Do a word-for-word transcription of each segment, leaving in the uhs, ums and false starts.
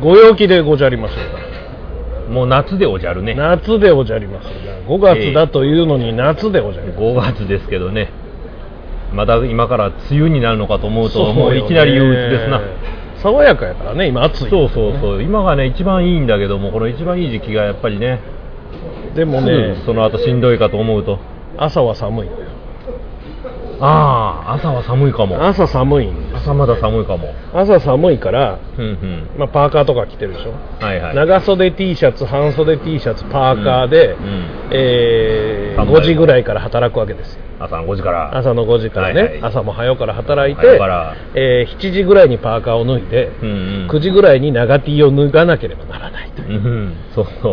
ご陽気でごじゃります。 もう夏でおじゃるね。 夏でおじゃります。ごがつだというのに夏でおじゃります。 ごがつですけどね。まだ今から梅雨になるのかと思うと、もういきなり憂鬱ですな。 爽やかやからね、今暑い、ね、 そうそうそう、今がね一番いいんだけども、この一番いい時期がやっぱりね、 でもね、 その後しんどいかと思うと、 朝は寒い。 ああ、朝は寒いかも。 朝寒いんです。 朝まだ寒いかも。 朝寒いから、 うんうん、 まあ、パーカーとか着てるでしょ、 はいはい、 長袖 T シャツ、半袖 T シャツ、パーカーで、うんうん、えー、ごじぐらいから働くわけですよ。 朝のごじから朝のごじからね、はいはい、朝も早から働いて、えー、しちじぐらいにパーカーを脱いで、うんうん、くじぐらいに長 T を脱がなければならないという、うんうん、 そうそう、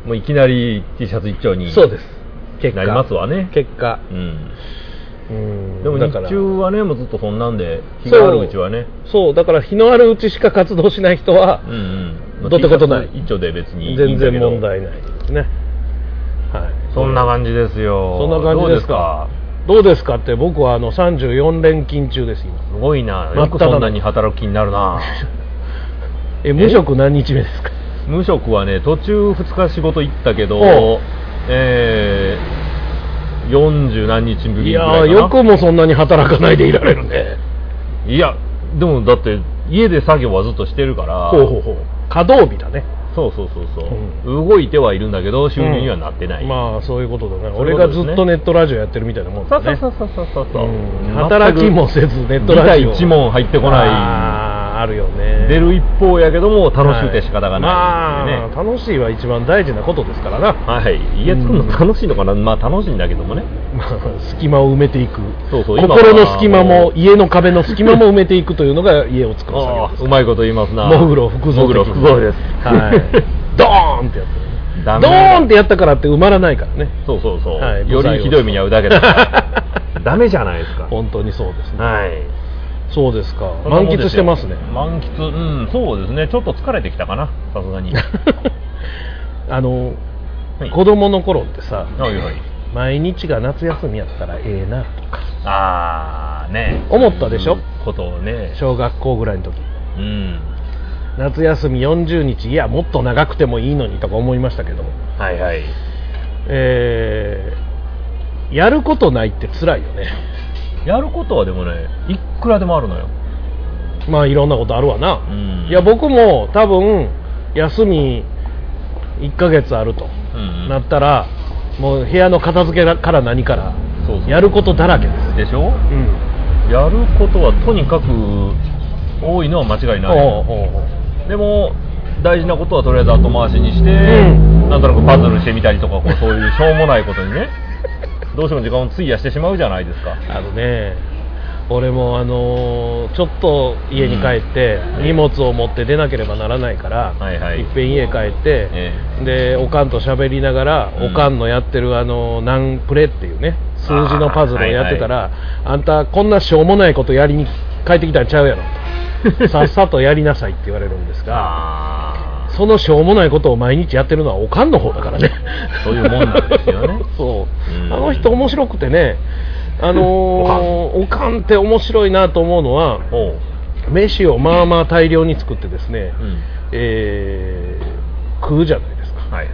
もういきなり T シャツ一丁にそうです、結果なりますわね。 結果、 うんうん、でも日中はねもうずっとそんなんで、日があるうちはね、 そうだから日のあるうちしか活動しない人は、うんうん、どうってことない、 一丁で別にいいん全然問題ないですね、はい、 そんな感じですよ。 そんな感じですか。どうですかって僕はあのさんじゅうよん連勤中です今。 すごいな、よくそんなに働く気になるなえ無職何日目ですか？ 無職はね途中ふつか仕事行ったけど、えーよんじゅう何日ぶりぐらいかな。 いやよくもそんなに働かないでいられるね。 いやでもだって家で作業はずっとしてるから。 ほうほうほう、稼働日だね。 そうそうそうそう、うん、動いてはいるんだけど収入にはなってない、 うん、まあそういうことだね。俺がずっとネットラジオやってるみたいなもんだね。 そうそうそうそうそう、うん、 働きもせずネットラジオ一問入ってこない。 ああるよね。 出る一方やけども楽しくて仕方がない、ね、 はい、まあ楽しいは一番大事なことですからな。 はい、家作るの楽しいのかな、うん、まあ楽しいんだけどもね、 まあ、隙間を埋めていく。 そうそう、 心の隙間も家の壁の隙間も埋めていくというのが家を作る作業です。 うまいこと言いますな。 モグロ福蔵モグロ福蔵です、 はいドーンってやってドーンってやったからって埋まらないからね。 そうそうそう、はい、よりひどい目に遭うだけだからダメじゃないですか。 本当にそうですね。 はい、 そうですか。満喫してますね。 満喫、うん、そうですね。ちょっと疲れてきたかな、さすがにあの、はい、子供の頃ってさ、 はいはい、 毎日が夏休みやったらええなとかあーね思ったでしょ、 ことをね、 小学校ぐらいの時、 うん、 夏休みよんじゅうにち、いやもっと長くてもいいのにとか思いましたけど、 はいはい、 えー、やることないって辛いよね。 やることはでもねいくらでもあるのよ。 まあいろんなことあるわな、 うん、 いや僕も多分休みいっかげつあると、うんうん、なったらもう部屋の片付けから何からやることだらけですでしょ、うん、やることはとにかく多いのは間違いない。おうおうおう、でも大事なことはとりあえず後回しにして、うん、なんとなくパズルしてみたりとかこうそういうしょうもないことにねどうしても時間を費やしてしまうじゃないですか。 あのね、俺もあのー、ちょっと家に帰って、うん、荷物を持って出なければならないから、はいはい、いっぺん家帰って、ええ、でおかんと喋りながら、うん、おかんのやってるあの何プレっていうね数字のパズルをやってたら、はいはい、あんたこんなしょうもないことやりに帰ってきたんちゃうやろとさっさとやりなさいって言われるんですがそのしょうもないことを毎日やってるのはおかんの方だからねそういうもんなんですよねそう、うん、あの人面白くてね、あのー、おかんって面白いなと思うのは、飯をまあまあ大量に作ってですね、うん、えー、食うじゃないですか、はいはい、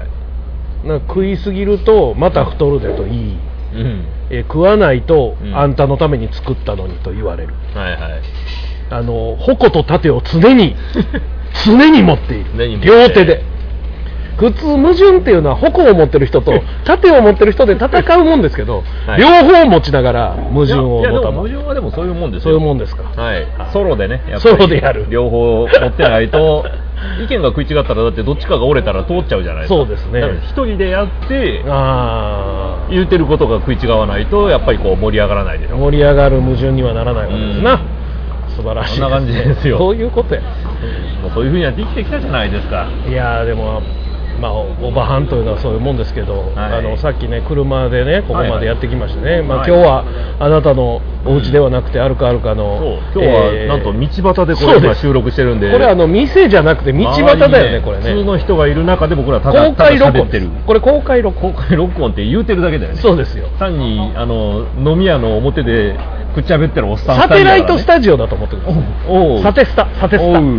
なんか食いすぎるとまた太るでといい、うん、えー、食わないと、うん、あんたのために作ったのにと言われる、はいはい、あの矛と盾を常に常に持っている両手で。普通矛盾っていうのは矛を持ってる人と盾を持ってる人で戦うもんですけど、はい、両方持ちながら矛盾を持たない。 矛盾はでもそういうもんですよ。 そういうもんですか。 はい。ソロでね、やっぱりソロでやる。 両方持ってないと意見が食い違ったらだってどっちかが折れたら通っちゃうじゃないですか。 そうですね。 だから一人でやってあ言うてることが食い違わないとやっぱりこう盛り上がらないでしょ。 盛り上がる矛盾にはならないわけですな。素晴らしいです、ね。 そんな感じですよ。 そういうことや。 もうそういうふうにやって生きてきたじゃないですか。 いやでも。まあ、おばはんというのはそういうもんですけど、はい、あのさっきね車でねここまでやってきましてね、はいはい、まあ、今日はあなたのお家ではなくて、うん、あるかあるかのそう今日は、えー、なんと道端でこれ今収録してるんでこれあの店じゃなくて道端だよねこれね普通の人がいる中で僕らただ公開録音ってるこれ公開録音公開録音って言うてるだけだよね。 そうですよ。 単にあの飲み屋の表でくっちゃべってるおっさんサテライトスタジオだと思ってください。おサテスタサテスタ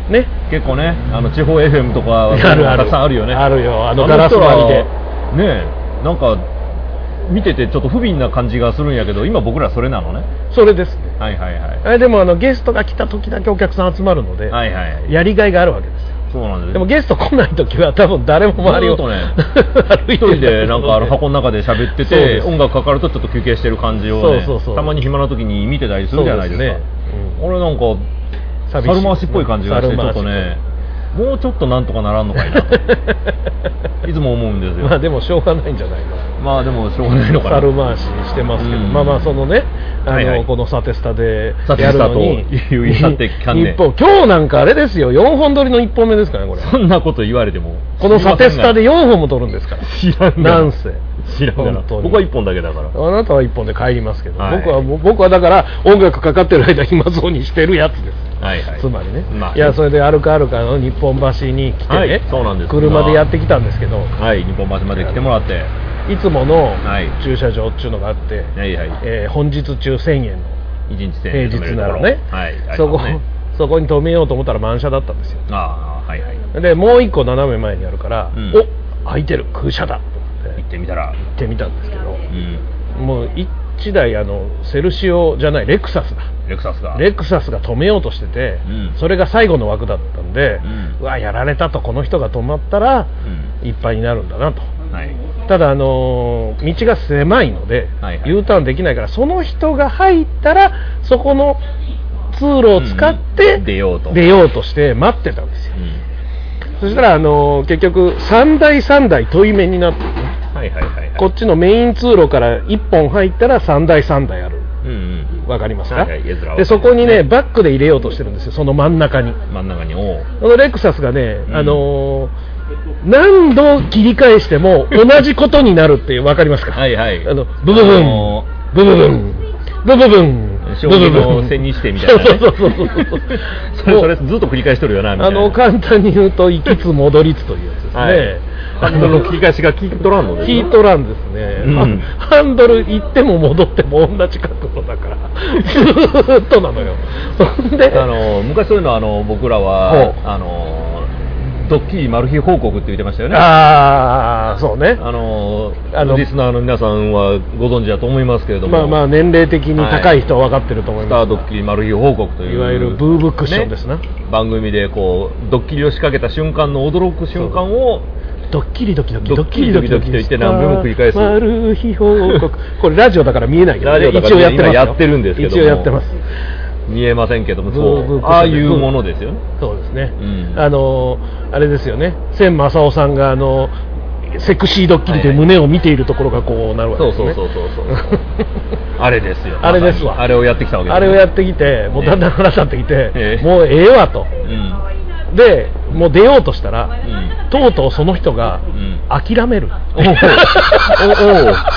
ね、 結構ね、あの地方 エフエム とかあるあるたくさんあるよね。 あるよ、あのガラス張りでねえ、なんか見ててちょっと不憫な感じがするんやけど、今僕らそれなのね。 それですね。 はいはいはい。 あれでもあのゲストが来た時だけお客さん集まるので、 はいはい、 やりがいがあるわけですよ。 そうなんです。 でもゲスト来ない時は多分誰も周りをずっとね歩いて一人でなんかあの箱の中で喋ってて、音楽かかるとちょっと休憩してる感じをね、 そうそうそう、 たまに暇な時に見てたりするじゃないですか。 そうですね、うん、 俺なんか猿回しっぽい感じがしてちょっとね、もうちょっとなんとかならんのかいなといつも思うんですよ。 まあでもしょうがないんじゃないか。 まあでもしょうがないのかな。 猿回ししてますけど、まあまあそのね、あの、はいはい、このサテスタでやるのに日本、今日なんかあれですよ、よんほん撮りのいっぽんめですからね、これ。 そんなこと言われてもこのサテスタでよんほんも撮るんですから。 知らんなんせ知らんがな。僕はいっぽんだけだから。 あなたはいっぽんで帰りますけど、はい、僕は僕はだから音楽かかってる間暇そうにしてるやつです。はいはい、つまりね、まあ、いやそれで歩か歩かの日本橋に来てね、はい、 そうなんです。 車でやってきたんですけど、 はい、日本橋まで来てもらって、 いつもの駐車場っていうのがあって、はいはい、えー、本日中せんえんのいちにちせんえん平日ならね、はい、そこ、ね、そこに止めようと思ったら満車だったんですよ。あ、はいはい、でもう一個斜め前にあるから、うん、お空いてる空車だと思って行ってみたら行ってみたんですけど、うん、もういちだいあのセルシオじゃないレクサスだレクサスがレクサスが止めようとしてて、うん、それが最後の枠だったんで、うん、うわやられたと、この人が止まったら、うん、いっぱいになるんだなと、はい、ただあのー、道が狭いので、はいはい、U ターンできないから、その人が入ったらそこの通路を使って、うん、出ようと出ようとして待ってたんですよ、うん、そしたら、あのー、結局さんだいさんだい問い目になって、ね、はいはいはいはい、こっちのメイン通路からいっぽん入ったらさんだいさんだいある、うんうん、わかりますか、はいはい、でそこにねバックで入れようとしてるんですよ、その真ん中に真ん中におこのレクサスがね、うん、あのー、何度切り返しても同じことになるっていう、わかりますかはいはい、あのブブブン、あのー、ブブブンブブブン将棋の千日手みたいな、ね、そうそうそうそうそれそれずっと繰り返しとるよなみたいな。 あの簡単に言うと行きつ戻りつというやつですね、はい、 ハンドルの切り返しが効いとらんのですね。効いとらんですね、うん、ハンドル行っても戻っても同じ角度だからずーっとなのよであの昔そういうのあの僕らはあのドッキリマル秘報告って言ってましたよね。 ああ、そうね。 あのあのリスナーの皆さんはご存知だと思いますけれども、 まあまあ年齢的に高い人は分かってると思います、 はい、スタードッキリマル秘報告という、 いわゆるブーブクッションですね、 番組でこうドッキリを仕掛けた瞬間の驚く瞬間をドッキリドキドキドッキリドキドキと言って何遍も繰り返すマル秘報告これラジオだから見えないけど、ね、一応やってますよ。 やってるんですけども、 一応やってます。 見えませんけども、そうああいうものですよね。 そうですね、うん、あのあれですよね、千正夫さんがあのセクシードッキリで胸を見ているところがこうなるわけですね。 そうそうそうそうそうあれですよ。 あれですわ。 あれをやってきたわけです、ね、 あれをやってきて、もうだんだん話し合ってきて、えー、もうええわと、うん、でもう出ようとしたら、うん、とうとうその人が諦める、うん、おおおお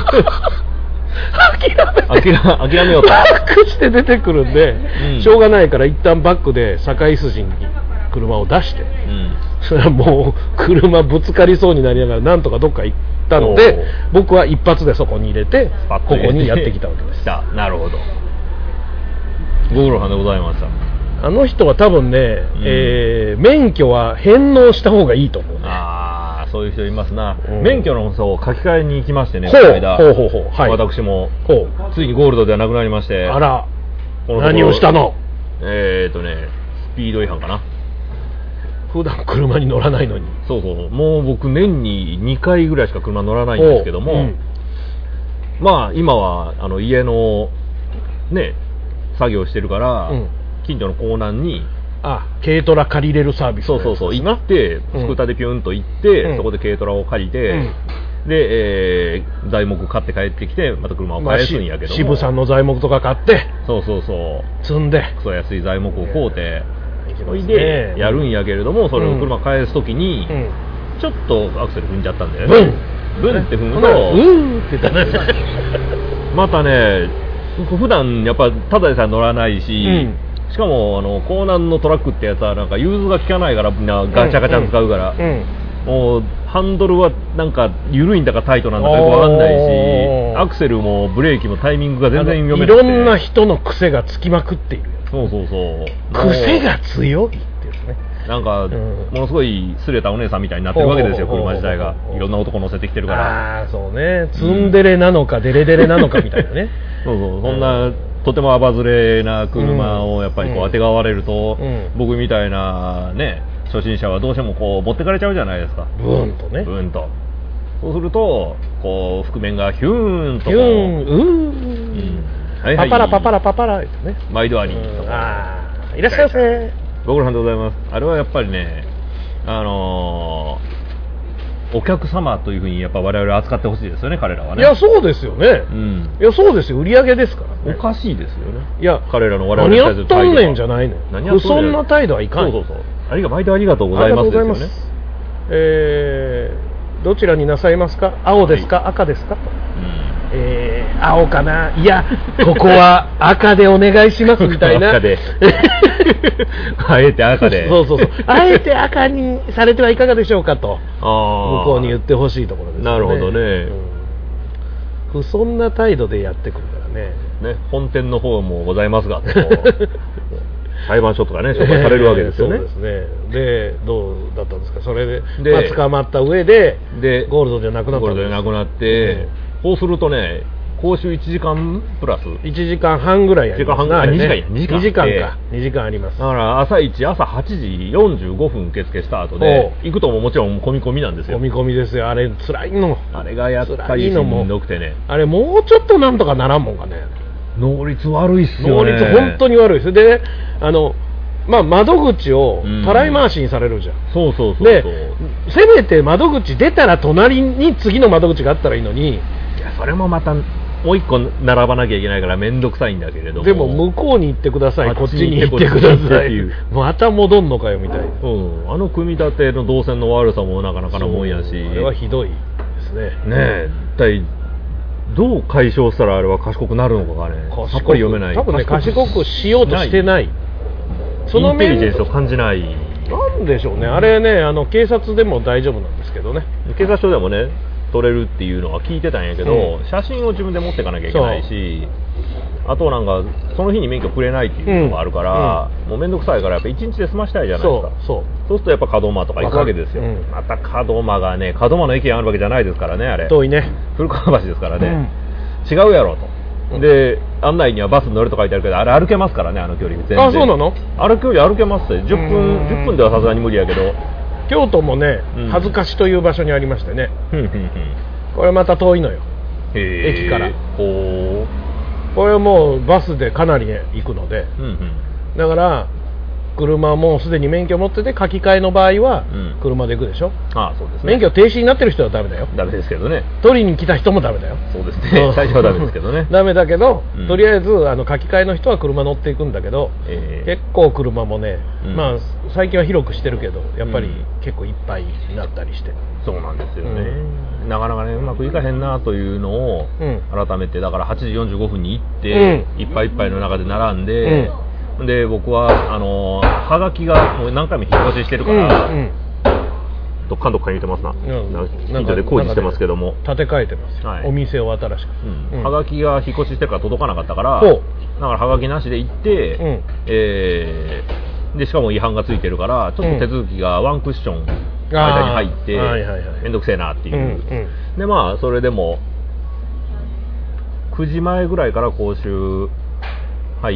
諦めて諦めようとバックして出てくるんで、うん、しょうがないから一旦バックで境筋に車を出して、うん、それはもう車ぶつかりそうになりながらなんとかどっか行ったので、僕は一発でそこに入れてここにやってきたわけです。 なるほど、ご苦労さんでございました。 あの人は多分ね、うん、えー、免許は返納した方がいいと思う、ね、 ああ、そういう人いますな、うん、免許のそう書き換えに行きましてね、 この間ほうほうほう、はい、 私もほうついにゴールドではなくなりまして、 あら、何をしたの？ えーっとねスピード違反かな。 普段車に乗らないのに。 そうそう、もう僕年ににかいぐらいしか車乗らないんですけども、うん、まあ今はあの家のね作業してるから、うん、近所の港南にあ軽トラ借りれるサービス、 そうそうそう行ってスクーターでピュンと行って、うん、そこで軽トラを借りて、うん、で、えー、材木買って帰ってきてまた車を返すんやけども、 渋さんの材木とか買ってそうそうそう積んでクソ安い材木を買うてそれでやるんやけれども、それを車返すときに、うん、ちょっとアクセル踏んじゃったんだよね。ブン、ブンって踏むと、 うーって言ったねまたね、普段やっぱただでさえ乗らないし、うん、しかもあの港南のトラックってやつはなんか融通が効かないからみんなガチャガチャ使うから、うんうん、もうハンドルはなんか緩いんだかタイトなんだかよくわかんないし、アクセルもブレーキもタイミングが全然読めなくて、 いろんな人の癖がつきまくっている。 そうそうそう、 癖が強いってですね。 なんか、 うん、 ものすごいすれたお姉さんみたいになってるわけですよ、車自体が。いろんな男乗せてきてるから。 ああ、そうね。ツンデレなのか、デレデレなのかみたいなね。 そうそう、そんな、とてもアバズレな車をやっぱりこう当てがわれると、 うん、 僕みたいなね、初心者はどうしてもこう持ってかれちゃうじゃないですか。 ブーンとね。 ブーンと。そうすると、こう、覆面がヒューンと。 ヒューン、うーん。 うんはいはい、 パパラパパラパパラってね。 マイドアに。 ああ、いらっしゃいませ。 ご苦労さんでございます。あれはやっぱりね、あのー、お客様というふうにやっぱ我々扱ってほしいですよね、彼らはね。 いや、そうですよね。 うん。 いや、そうですよ。売り上げですからね。 おかしいですよね。 いや、 彼らの我々 何やっとんねんじゃないの。 何やっとんねん。 そんな態度はいかん。 そうそうそう。ありが毎度ありがとうございますですよね。ありがとうございます。 えー、どちらになさいますか？青ですか、はい、赤ですか？うん、えー、青かな、いや、ここは赤でお願いしますみたいな。 赤で。あえて赤で。 そうそうそう。あえて赤にされてはいかがでしょうかと、向こうに言ってほしいところですね。 なるほどね。 うん、そんな態度でやってくるからね。 ね、本店の方もございますが、裁判所とかね、紹介されるわけですよね。 そうですね。で、どうだったんですか、それで、でまあ、捕まった上で、でゴールドじゃなくなったんです。 ゴールドじゃなくなって、うん、こうするとね、講習いちじかんプラスいちじかんはんぐらいやります。 いちじかんはん、あ、にじかんや、にじかん。 にじかんか、にじかんあります。 だから朝一、朝はちじよんじゅうごふん受付スタートで、行くとももちろん込み込みなんですよ。 込み込みですよ、あれ、辛いの。 あれがやっぱりしんどくてね。 あれ、もうちょっとなんとかならんもんかね。 能率悪いっすよね。 能率本当に悪いです。で、あの、まあ、窓口をたらい回しにされるじゃん、うん、 そうそうそうそう。 でせめて窓口出たら隣に次の窓口があったらいいのに、 いやそれもまたもう一個並ばなきゃいけないから面倒くさいんだけれども、 でも向こうに行ってください、こっちに行ってください、また戻んのかよみたいな、 うん、あの組み立ての動線の悪さもなかなかなもんやし、 あれはひどいですね。 ねえ、一体どう解消したらあれは賢くなるのかがね、さっぱり読めない。 多分ね、賢くしようとしてない。 そのインテリジェンスを感じない。 なんでしょうね、あれね、あの警察でも大丈夫なんですけどね。 警察署でもね、撮れるっていうのは聞いてたんやけど、うん、写真を自分で持っていかなきゃいけないし、あとなんかその日に免許くれないっていうのがあるから、うんうん、もう面倒くさいからやっぱいちにちで済ましたいじゃないですか。そうそうそうするとやっぱ門真とか行くわけですよ、うん、また門真がね、門真の駅があるわけじゃないですからね、あれ遠いね、 古川橋ですからね、うん、違うやろと。で案内にはバスに乗ると書いてあるけど、あれ歩けますからね、あの距離全然。 あ、そうなの？ あの距離歩けますって、じゅっぷんじゅっぷんではさすがに無理やけど。 京都もね、うん、恥ずかしという場所にありましてね、うんうんうん、これまた遠いのよ、駅から。ほー、これはもうバスでかなり、ね、行くので、うんうん、だから車はもうすでに免許持ってて書き換えの場合は車で行くでしょ、うん、 ああそうですね、 免許停止になってる人はダメだよ。 ダメですけどね。 取りに来た人もダメだよ。 そうですね、最初はダメですけどね。 ダメだけど、うん、とりあえずあの書き換えの人は車乗っていくんだけど、えー、結構車もね、うん、まあ最近は広くしてるけどやっぱり結構いっぱいになったりして、 うん、そうなんですよね、うん、なかなかねうまくいかへんなというのを改めて、だからはちじよんじゅうごふんに行って、うん、いっぱいいっぱいの中で並んで、うん、で僕はあのはがきがもう何回も引っ越ししてるから、うんうん、どっかんどっかに言ってますな、うん、近所で工事してますけども、 建て替えてますよ、はい、お店を新しく、 うんうん、はがきが引っ越ししてから届かなかったから、だからはがきなしで行って、うん、えー、でしかも違反がついてるからちょっと手続きがワンクッション間に入って、うんはいはいはい、めんどくせえなっていう、うんうん、でまあそれでもくじまえぐらいから講習入って、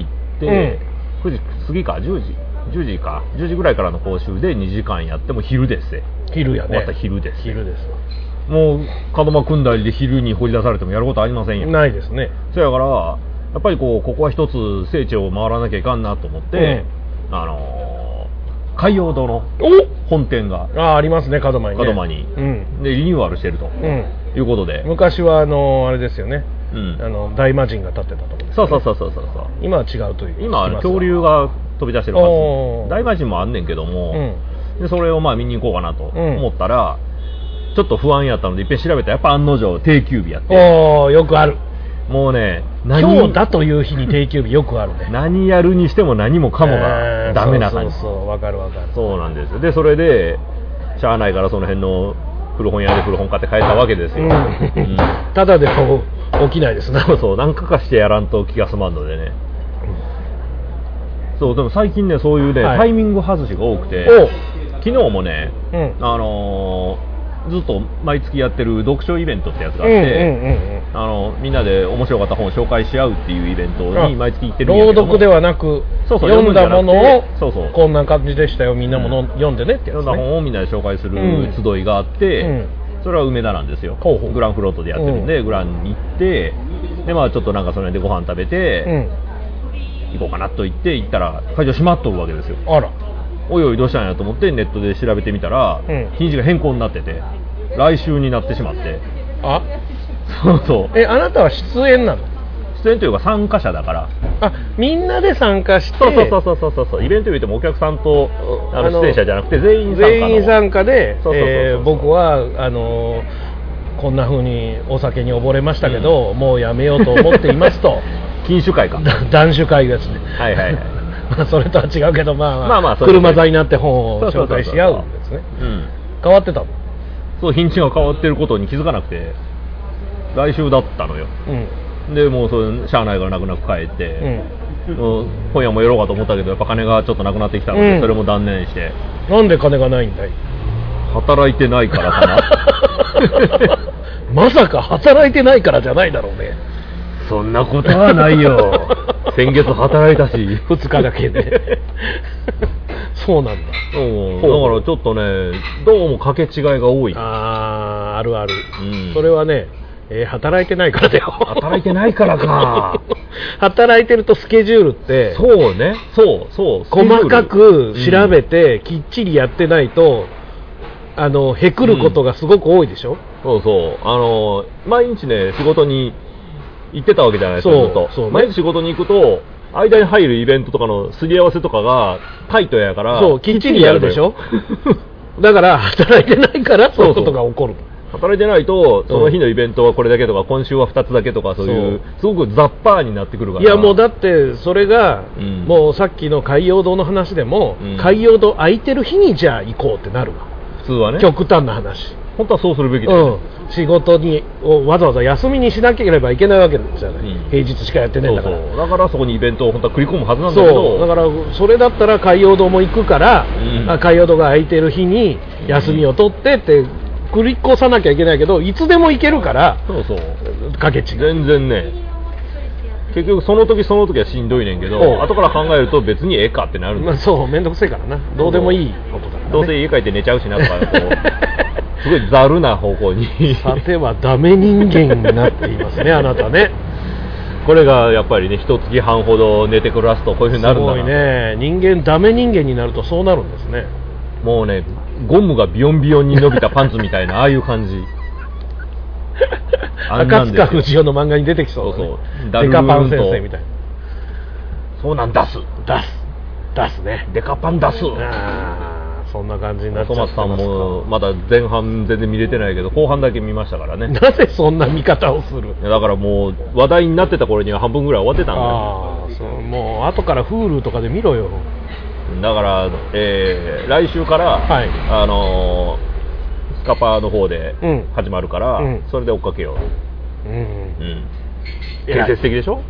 うん、くじ過ぎかじゅうじじゅうじかじゅうじぐらいからの講習でにじかんやっても昼ですね。 昼やね。 終わった昼です、ね、 昼です。 もう門真組んだりで昼に掘り出されてもやることありませんよ。 ないですね。 そやからやっぱりこうここは一つ聖地を回らなきゃいかんなと思って、うん、あのー、海洋堂の本店があ, ありますね、門真に、ね、 門真に、うん、でリニューアルしてると、うん、いうことで、 昔はあのー、あれですよね、うん、あの大魔神が立ってたところです、ね、 そうそうそうそうそう。 今は違うという。 今は恐竜が飛び出してるはず。大魔神もあんねんけども、うん、でそれをまあ見に行こうかなと思ったら、うん、ちょっと不安やったのでいっぺん調べたらやっぱ案の定定休日やって。 おー、よくある。 もうね、 何今日だという日に定休日よくあるね。 何やるにしても何もかもがダメな感じ。 そうそうそう、わかるわかる。 そうなんですよ。でそれでしゃあないからその辺の古本屋で古本買って帰ったわけですよ、うんうん、 ただでも起きないですね。 そうそう、何かかしてやらんと気が済まんのでね、 そうでも最近ねそういうね、はい、タイミング外しが多くて昨日もね、うん、あのー、ずっと毎月やってる読書イベントってやつがあって、うんうんうんうん、あのみんなで面白かった本を紹介し合うっていうイベントに毎月行ってるんやけど朗読ではなくそうそう読んだものをそうそうこんな感じでしたよみんなもの、うん、読んでねってやつね。 読んだ本をみんなで紹介する集いがあって、うん、それは梅田なんですよ。ほうほうグランフロートでやってるんで、うん、グランに行ってでまあちょっとなんかその辺でご飯食べて、うん、行こうかなと言って行ったら会場閉まっとるわけですよ。 あらおいおいどうしたんやと思ってネットで調べてみたら、うん、日にちが変更になってて来週になってしまって。 あそうそうえあなたは出演なの？ 出演というか参加者だからあみんなで参加してそうそうそうそうそうそうイベント言ってもお客さんとあの出演者じゃなくて全員参加の全員参加で僕はあのこんな風にお酒に溺れましたけど、うん、もうやめようと思っていますと禁酒会か断酒会ですねはいはいはいまあそれとは違うけどまあまあ、まあまあ車座になって本を紹介し合うんですね。変わってたの？ そう日にちが変わってることに気づかなくて来週だったのよ、うん、でもうそれしゃあないから泣く泣く帰って、うん、もう今夜もやろうかと思ったけどやっぱ金がちょっとなくなってきたので、うん、それも断念して。 なんで金がないんだい？ 働いてないからかなまさか働いてないからじゃないだろうね。 そんなことはないよ先月働いたしふつかだけでそうなんだ。 うん、だからちょっとねどうも掛け違いが多い。 あーあるある、うん、それはね、えー、働いてないからだよ働いてないからか働いてるとスケジュールってそうねそうそう細かく調べて、うん、きっちりやってないとあのへくることがすごく多いでしょ、うん、 そうそうあの毎日ね仕事に行ってたわけじゃないですか。ずっと、そうね、毎日仕事に行くと間に入るイベントとかのすり合わせとかがタイトやからそうきっちりやるでしょだから働いてないからそういうことが起こる。 働いてないとその日のイベントはこれだけとか、うん、今週はふたつだけとかそういうすごくザッパーになってくるから。 いやもうだってそれが、うん、もうさっきの海洋堂の話でも、うん、海洋堂空いてる日にじゃあ行こうってなるわ普通はね。 極端な話本当はそうするべきだよね、 うん、仕事にをわざわざ休みにしなければいけないわけじゃない、うん、平日しかやってないんだから。 そうそうだからそこにイベントを本当は繰り込むはずなんだけどそうだからそれだったら海洋堂も行くから、うん、海洋堂が空いてる日に休みを取ってって繰り越さなきゃいけないけどいつでも行けるからそうそうかけ違い全然ね結局その時その時はしんどいねんけど後から考えると別にええかってなるんだ、 まあ、そうめんどくせえからなどうでもいいことだから、ね、 どうせ家帰って寝ちゃうしなとかこうすごいざるな方向にさてはダメ人間になっていますねあなたね。 これがやっぱりね一月半ほど寝て暮らすとこういう風になるんだな。 すごいね人間ダメ人間になるとそうなるんですね。 もうねゴムがビヨンビヨンに伸びたパンツみたいなああいう感じ赤塚不二夫の漫画に出てきそうだね。そうそうデカパン先生みたいな。 そうなん出す出す出すねデカパン出す。 あそんな感じになっちゃってますか。 トマスさんもまだ前半全然見れてないけど後半だけ見ましたからね。 なぜそんな見方をする。 だからもう話題になってた頃には半分ぐらい終わってたんだよ。 あそうもう後から Hulu とかで見ろよ。 だから、えー、来週から、はい、あのー、スカパーの方で始まるから、うん、それで追っかけよう。うんうん、建設的でしょ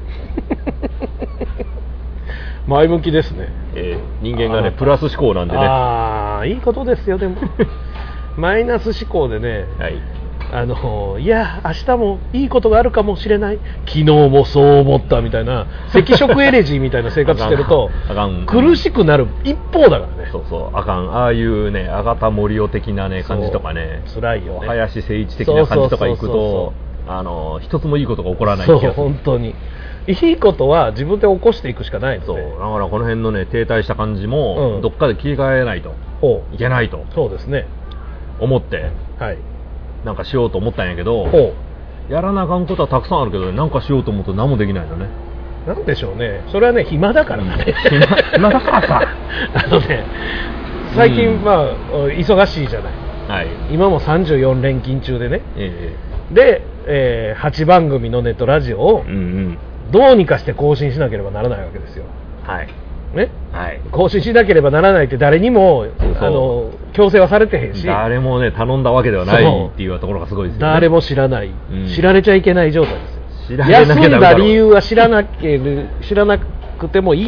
前向きですね、 えー、人間がねプラス思考なんでね。 ああいいことですよ。でもマイナス思考でね、はい、あのいや明日もいいことがあるかもしれない昨日もそう思ったみたいな赤色エレジーみたいな生活してるとあかん苦しくなる一方だからね。 そうそうあかんああいうねあがた森尾的なね感じとかね辛いよね林誠一的な感じとか行くとあの一つもいいことが起こらない気がする。 そう本当にいいことは自分で起こしていくしかないので。 そうだからこの辺のね停滞した感じも、うん、どっかで切り替えないといけないとそうですね思って、はい、なんかしようと思ったんやけどやらなあかんことはたくさんあるけど、ね、なんかしようと思うと何もできないのね。 なんでしょうねそれはね暇だからね、 うん、暇, 暇だからさあのね最近、うん、まあ忙しいじゃない、はい、今もさんじゅうよん連勤中でね、えー、で、えー、はちばん組のネットラジオを、うんうんどうにかして更新しなければならないわけですよ。はい。ね。はい。更新しなければならないって誰にもあの強制はされてへんし。 誰もね頼んだわけではないっていうところがすごいですよね。 誰も知らない、うん、知られちゃいけない状態ですよ。 知られなきゃダメだろう。 休んだ理由は知らなけれ知らなくてもいいと。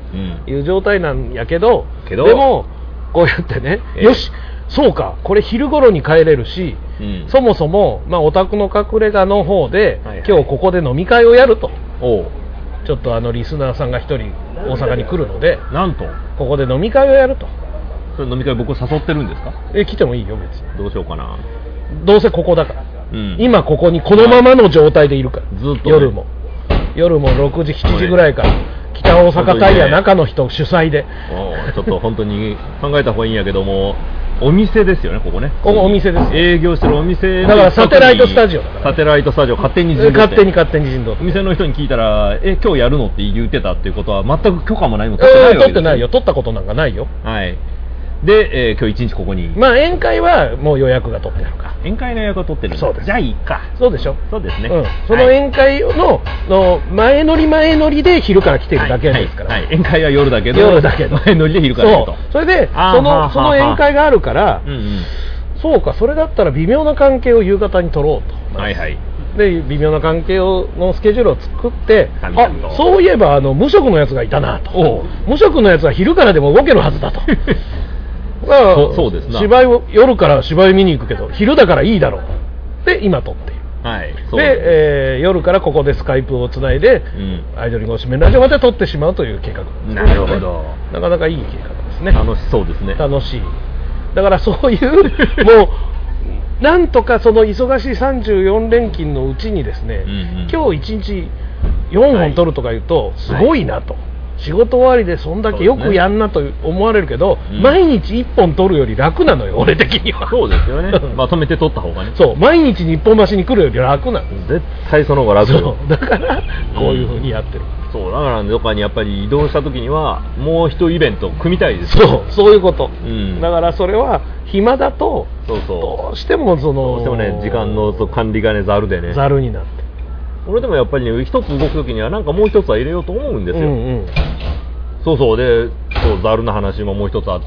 いう状態なんやけど、 けどでもこうやってね、 ええよしそうかこれ昼頃に帰れるし、 うん、 そもそも、まあ、お宅の隠れ家の方で、 はいはい、 今日ここで飲み会をやると。 おうちょっとあのリスナーさんが一人大阪に来るので、 なんとここで飲み会をやると。 それ飲み会僕誘ってるんですか？ え来てもいいよ別に。 どうしようかな。 どうせここだから、 うん、 今ここにこのままの状態でいるから、 ずっと、ね、 夜も夜もろくじしちじぐらいから北大阪タイヤ中の人主催で、 おちょっと本当に考えた方がいいんやけどもお店ですよねここね。 ここお店です。 営業してるお店だからサテライトスタジオだから。 サテライトスタジオ勝手に陣取って勝手に勝手に陣取って。 お店の人に聞いたらえ今日やるのって言ってたっていうことは全く許可も何も取ってないわけですよ。 取ってないよ。取ったことなんかないよ。 はい。で、えー、今日一日ここに。 まあ宴会はもう予約が取ってあるか。 宴会の予約を取ってるんだ。 そうです。 じゃあいいか。 そうでしょ。 そうですね。 うん、その宴会の、の前乗り前乗りで昼から来てるだけですから。 はいはいはい、宴会は夜だけど。 夜だけど。 前乗りで昼から来ると。 そう。それでそのその宴会があるから。うんうん、そうかそれだったら微妙な関係を夕方に取ろうと。 はいはい。で微妙な関係をのスケジュールを作って、あそういえばあの無職のやつがいたなと。無職のやつは昼からでも動けるはずだと。 そ, そうですな芝居を夜から芝居見に行くけど昼だからいいだろうで今撮っている、 はい、 そうで、えー、夜からここでスカイプをつないで、うん、アイドリングおしめラジオまで撮ってしまうという計画です、ね、 なるほど。 なかなかいい計画ですね。 楽しそうですね。 楽しい。だからそういうもうなんとかその忙しいさんじゅうよん連勤のうちにですね、うんうん、今日いちにちよんほん撮るとか言うとすごいなと、はい、仕事終わりでそんだけよくやんなと思われるけど、ね、うん、毎日いっぽん撮るより楽なのよ俺的には。 そうですよねまとめて撮った方がね。 そう毎日日本橋に来るより楽なの。 絶対その方が楽。 そうだからこういう風にやってる、 うん、そうだからどっかにやっぱり移動した時にはもう一イベント組みたいです、 ね、そうそういうこと、 うん、 だからそれは暇だとそうそうどうしてもそのどうしてもね時間の管理がねざるでねざるになって、 俺でもやっぱりね一つ動く時にはなんかもう一つは入れようと思うんですよ、うんうん、そうそうでそうざるの話ももう一つあって、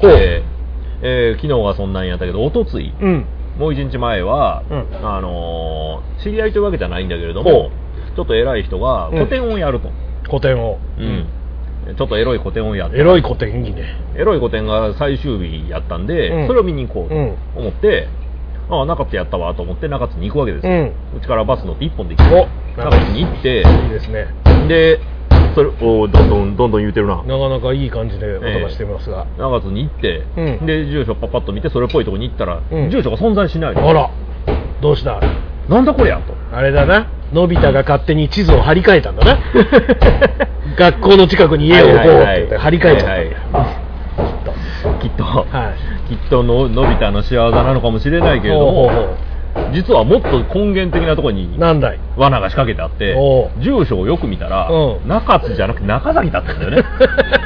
えー、昨日はそんなんやったけどおとつい、うん、もう一日前は、うん、あのー、知り合いというわけじゃないんだけれどもちょっと偉い人が個展をやると、うん、 個展を、 うんちょっとエロい個展をやってエロい個展いいね。 エロい個展が最終日やったんで、うん、それを見に行こうと思って、うん、ああ中津やったわと思って中津に行くわけですよ、うん、うちからバス乗っていっぽんで行って中津に行っていいですね。 でそれをどんどんどんどん言うてるな。 なかなかいい感じで音がしてますが、 えー、中津に行って、うん、で住所パッパッと見てそれっぽいとこに行ったら、うん、住所が存在しないの。 あらどうしたなんだこれやと。 あれだなのび太が勝手に地図を張り替えたんだな学校の近くに家を置こうって言って張り替えちゃった、はいはい、きっと、はい、きっとののび太の仕業なのかもしれないけれども、ほうほうほう実はもっと根源的なところになんだい罠が仕掛けてあって住所をよく見たら、うん、中津じゃなくて中崎だったんだよね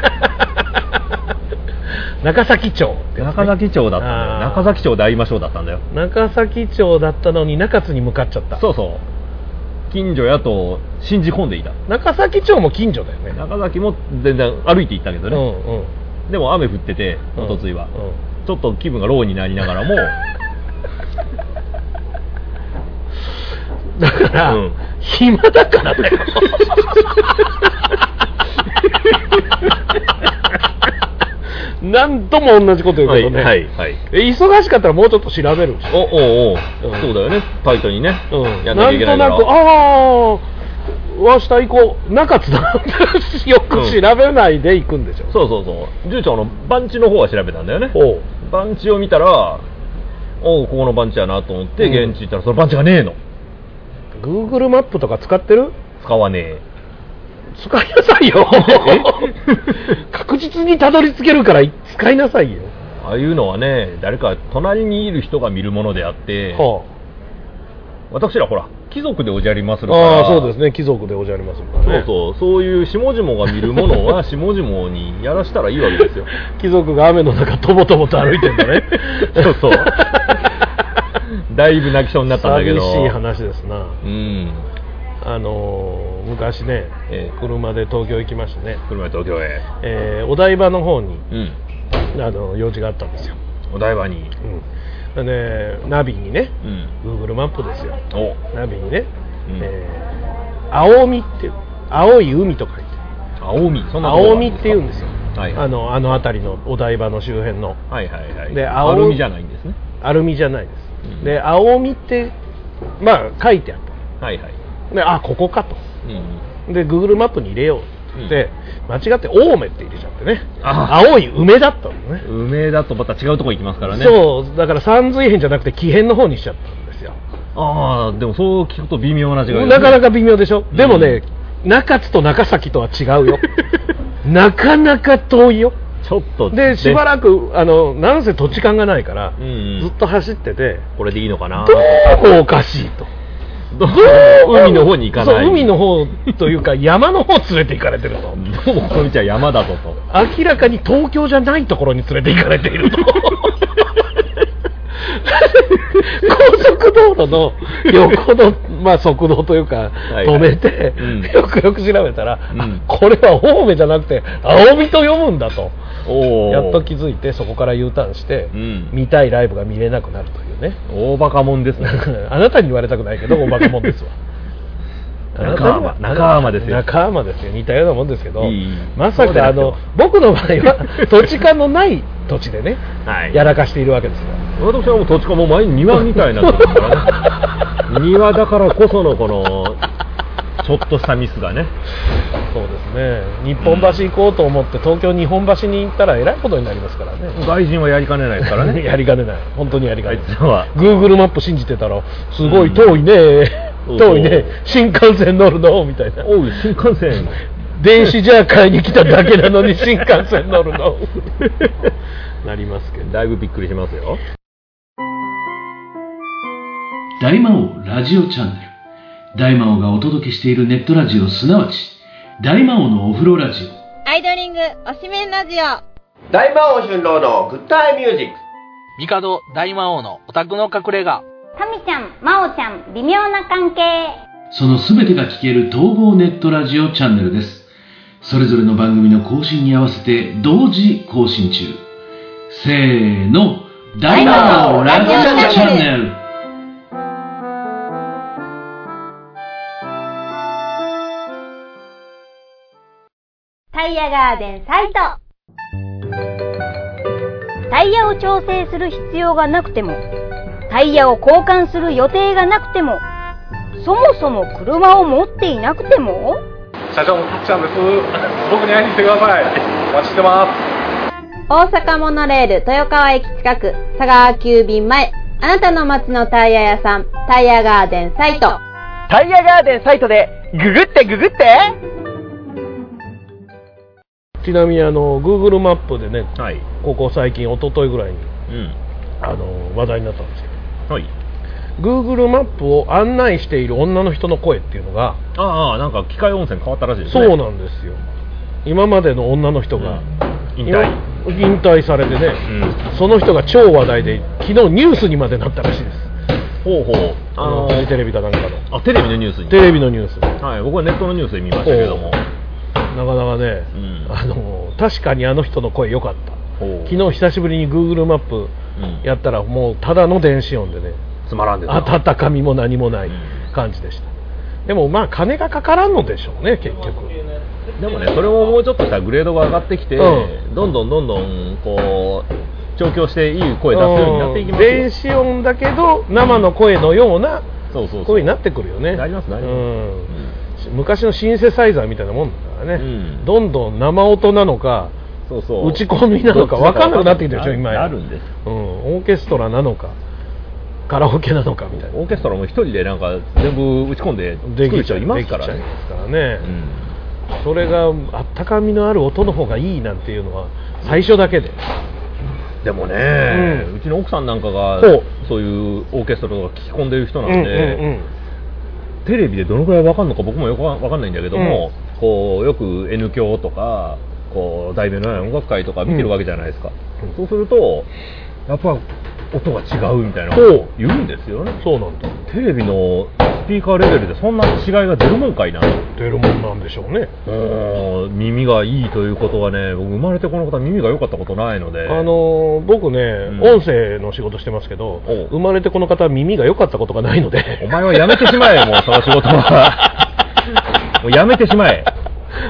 中崎町、 ね、中崎町だったんだよ。中崎町で会いましょうだったんだよ。 中崎町だったのに中津に向かっちゃった。 そうそう近所やと信じ込んでいた。 中崎町も近所だよね。 中崎も全然歩いて行ったけどね、うんうん、でも雨降ってておとついは、うんうん、ちょっと気分がローになりながらもだから、うん、暇だからだよ何度も同じこと言うけどね、はいはいはい、忙しかったらもうちょっと調べるしおおお、うん、そうだよねタイトにね、うん、やんなきゃいけないから。 なんとなくああわした行こう中津だよく調べないで行くんでしょ、うん、 そうそうそう住所の番地の方は調べたんだよね。番地を見たらおおここの番地やなと思って、うん、現地行ったらその番地がねえの。 Google マップとか使ってる？ 使わねえ。 使いなさいよ確実にたどり着けるから使いなさいよ。 ああいうのはね誰か隣にいる人が見るものであって、はあ、私らほら貴族でおじゃりまするから。 ああそうですね貴族でおじゃりまするからね。 そうそうそういう下々が見るものは下々にやらしたらいいわけですよ貴族が雨の中とぼとぼと歩いてんだねそうそうだいぶ泣きそうになったんだけど寂しい話ですな。 うんあのー、昔ね、えー、車で東京行きましたね。 車で東京へ、 えー、お台場の方に、うん、あの用事があったんですよ。 お台場に、 うん、でナビにね、うん、Google マップですよ。ナビにね、うんえー、青海って青い海と書いて青海、そんな青海って言うんですよ、 はいはい、 あのあの辺りのお台場の周辺の、 はいはいはい、 で青海じゃないんですね。 青海じゃないです、うん、で青海ってまあ書いてあった、はいはい、であここかと、うん、で Google マップに入れようって、うん、間違って青梅って入れちゃってね、青い梅だったのね。 梅だとまた違うとこ行きますからね。 そうだから三髄編じゃなくて木編の方にしちゃったんですよ。 ああでもそう聞くと微妙な違いですね。 なかなか微妙でしょ、うん、でもね中津と中崎とは違うよなかなか遠いよ。 ちょっとでしばらくあのなんせ土地勘がないから、うんうん、ずっと走っててこれでいいのかなどうもおかしいとどう海の方に行かない。 そう海の方というか山の方連れて行かれてるとどうもこの道は山だぞと明らかに東京じゃないところに連れて行かれていると高速道路の横の、まあ、速度というか止めて、はいはいうん、よくよく調べたら、うん、これは青梅じゃなくて青海と読むんだとやっと気づいてそこから U ターンして、うん、見たいライブが見れなくなるというね。 大バカもんですねあなたに言われたくないけど大バカもんですわ中浜中浜ですよ。 中浜ですよ。似たようなもんですけど、 いいまさかあの僕の場合は土地勘のない土地でね、はい、やらかしているわけですよ。 私はもう土地勘も前に庭みたいになってますからね庭だからこそのこのちょっとしたミスがね。 そうですね。日本橋行こうと思って東京日本橋に行ったらえらいことになりますからね。 外人はやりかねないですからねやりかねない。本当にやりかねない。 は Google マップ信じてたらすごい遠いね、うん、遠いね新幹線乗るのみたいな。 おう新幹線電子じゃ買いに来ただけなのに新幹線乗るのなりますけど、 だいぶびっくりしますよ。 大魔王ラジオチャンネル。大魔王がお届けしているネットラジオ、すなわち大魔王のお風呂ラジオ、 アイドリングおしめんラジオ、 大魔王春郎のグッタイミュージック、 帝大魔王のオタクの隠れ家、 タミちゃん、マオちゃん微妙な関係。 そのすべてが聞ける統合ネットラジオチャンネルです。それぞれの番組の更新に合わせて同時更新中。せーの、大魔王ラジオチャンネル。 タイヤガーデンサイト。タイヤを調整する必要がなくても、タイヤを交換する予定がなくても、そもそも車を持っていなくても、 社長のたっちゃんです。僕に会いに来てください。お待ちしてます。 大阪モノレール豊川駅近く、佐川急便前、あなたの街のタイヤ屋さん、タイヤガーデンサイト。 タイヤガーデンサイトでググってググって。 ちなみにあの Google マップでね、 はい、 ここ最近一昨日ぐらいに、 うん、 あの話題になったんですけど、 はい、 Google マップを案内している女の人の声っていうのが、 ああなんか機械音声変わったらしいですね。 そうなんですよ。今までの女の人が、 うん、引退引退されてね、うん、その人が超話題で昨日ニュースにまでなったらしいです。 ほうほう、 あのー、テレビかなんかの、 あテレビのニュースに、 テレビのニュース、 はい、僕はネットのニュースで見ましたけども、 なかなかね、うん、あの確かにあの人の声良かった。昨日久しぶりに Google マップやったら、もうただの電子音でね、 つまらんでた、 温かみも何もない感じでした。うん、でもまあ金がかからんのでしょうね結局。 でもね、それももうちょっとしたグレードが上がってきて、うん、どんどんどんどんこう調教していい声出すようになっていきますよ。 電子音だけど生の声のような声になってくるよね。 なりますなります。うん、 昔のシンセサイザーみたいなもんだからね、うん、どんどん生音なのか、 そうそう打ち込みなのか分かんなくなってきてるでしょ今や。 あるんです、 うん、オーケストラなのかカラオケなのかみたいな。 オーケストラも一人でなんか全部打ち込んで作る人いますからね。 できちゃいますからね、うん、それがあったかみのある音の方がいいなんていうのは最初だけで。 でもね、うん、うちの奥さんなんかがそういうオーケストラとか聞き込んでる人なんで、うんうんうん、テレビでどのくらい分かるのか僕もよく分かんないんだけども、うん、こうよく N 響とかこう題名のない音楽会とか見てるわけじゃないですか、うん、そうするとやっぱ音が違うみたいな言うんですよね。 そうなんだ。 テレビのスピーカーレベルでそんな違いが出るもんかいな。 出るもんなんでしょうね。 うん、耳がいいということはね、僕生まれてこの方耳が良かったことないので、 あのー、僕ね、うん、音声の仕事してますけど、生まれてこの方は耳が良かったことがないのでお前はやめてしまえもうその仕事はもうやめてしまえ。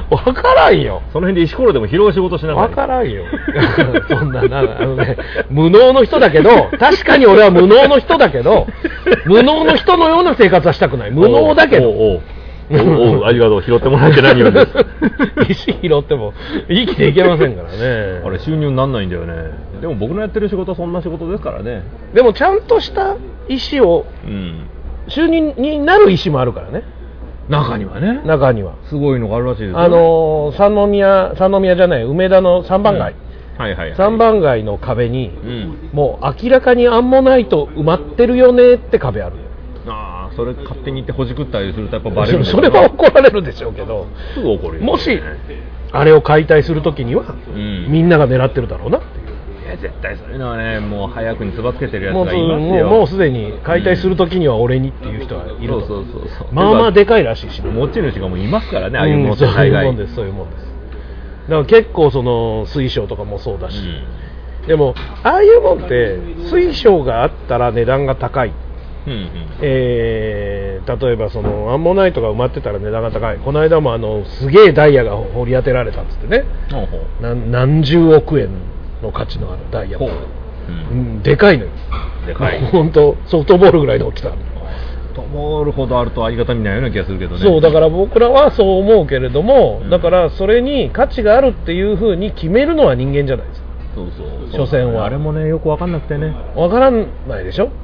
分からんよ。 その辺で石ころでも拾う仕事しながら分からんよ。そんなな、あのね、無能の人だけど、確かに俺は無能の人だけど、無能の人のような生活はしたくない。無能だけど。 おうおうおうおう、ありがとう、拾ってもらえて何よりです。 石拾っても生きていけませんからね。 あれ収入になんないんだよね。でも僕のやってる仕事はそんな仕事ですからね。 でもちゃんとした石を、うん、収入になる石もあるからね。 中にはね。 中にはすごいのがあるらしいですよ、ね。 あのー、三宮三宮じゃない梅田の三番街、 うん、はいはいはい、 三番街の壁に、 うん、 もう明らかにアンモナイト埋まってるよねって壁ある。 ああ、それ勝手に行ってほじくったりするとやっぱバレるんだけど。 それは怒られるでしょうけど、 すぐ怒るよ、ね、 もしあれを解体するときには、うん、みんなが狙ってるだろうなっていう。 いや絶対そういうのはね、もう早くにつばつけてるやつがいますよ。 もうもうすでに解体するときには俺にっていう人はいると、 うん、そうそうそうそう。 まあまあでかいらしいし、ね、 持ち主がもういますからね、ああいうものって大概、 うん、そういうもんです、そういうもんです。だから結構その水晶とかもそうだし、うん、でもああいうもんって水晶があったら値段が高い、うんうん、えー、例えばそのアンモナイトが埋まってたら値段が高い。この間もあのすげえダイヤが掘り当てられたっつってね、ほうほう、な何十億円の価値のあるダイヤも、うん、でかいのよ。 でかい。 本当ソフトボールぐらいの大きさ。 ソフトボールほどあるとありがたみないような気がするけどね。 そうだから僕らはそう思うけれども、うん、だからそれに価値があるっていう風に決めるのは人間じゃないですか。 そうそう。 所詮はあれもねよく分かんなくてね。 分からないでしょ。うん、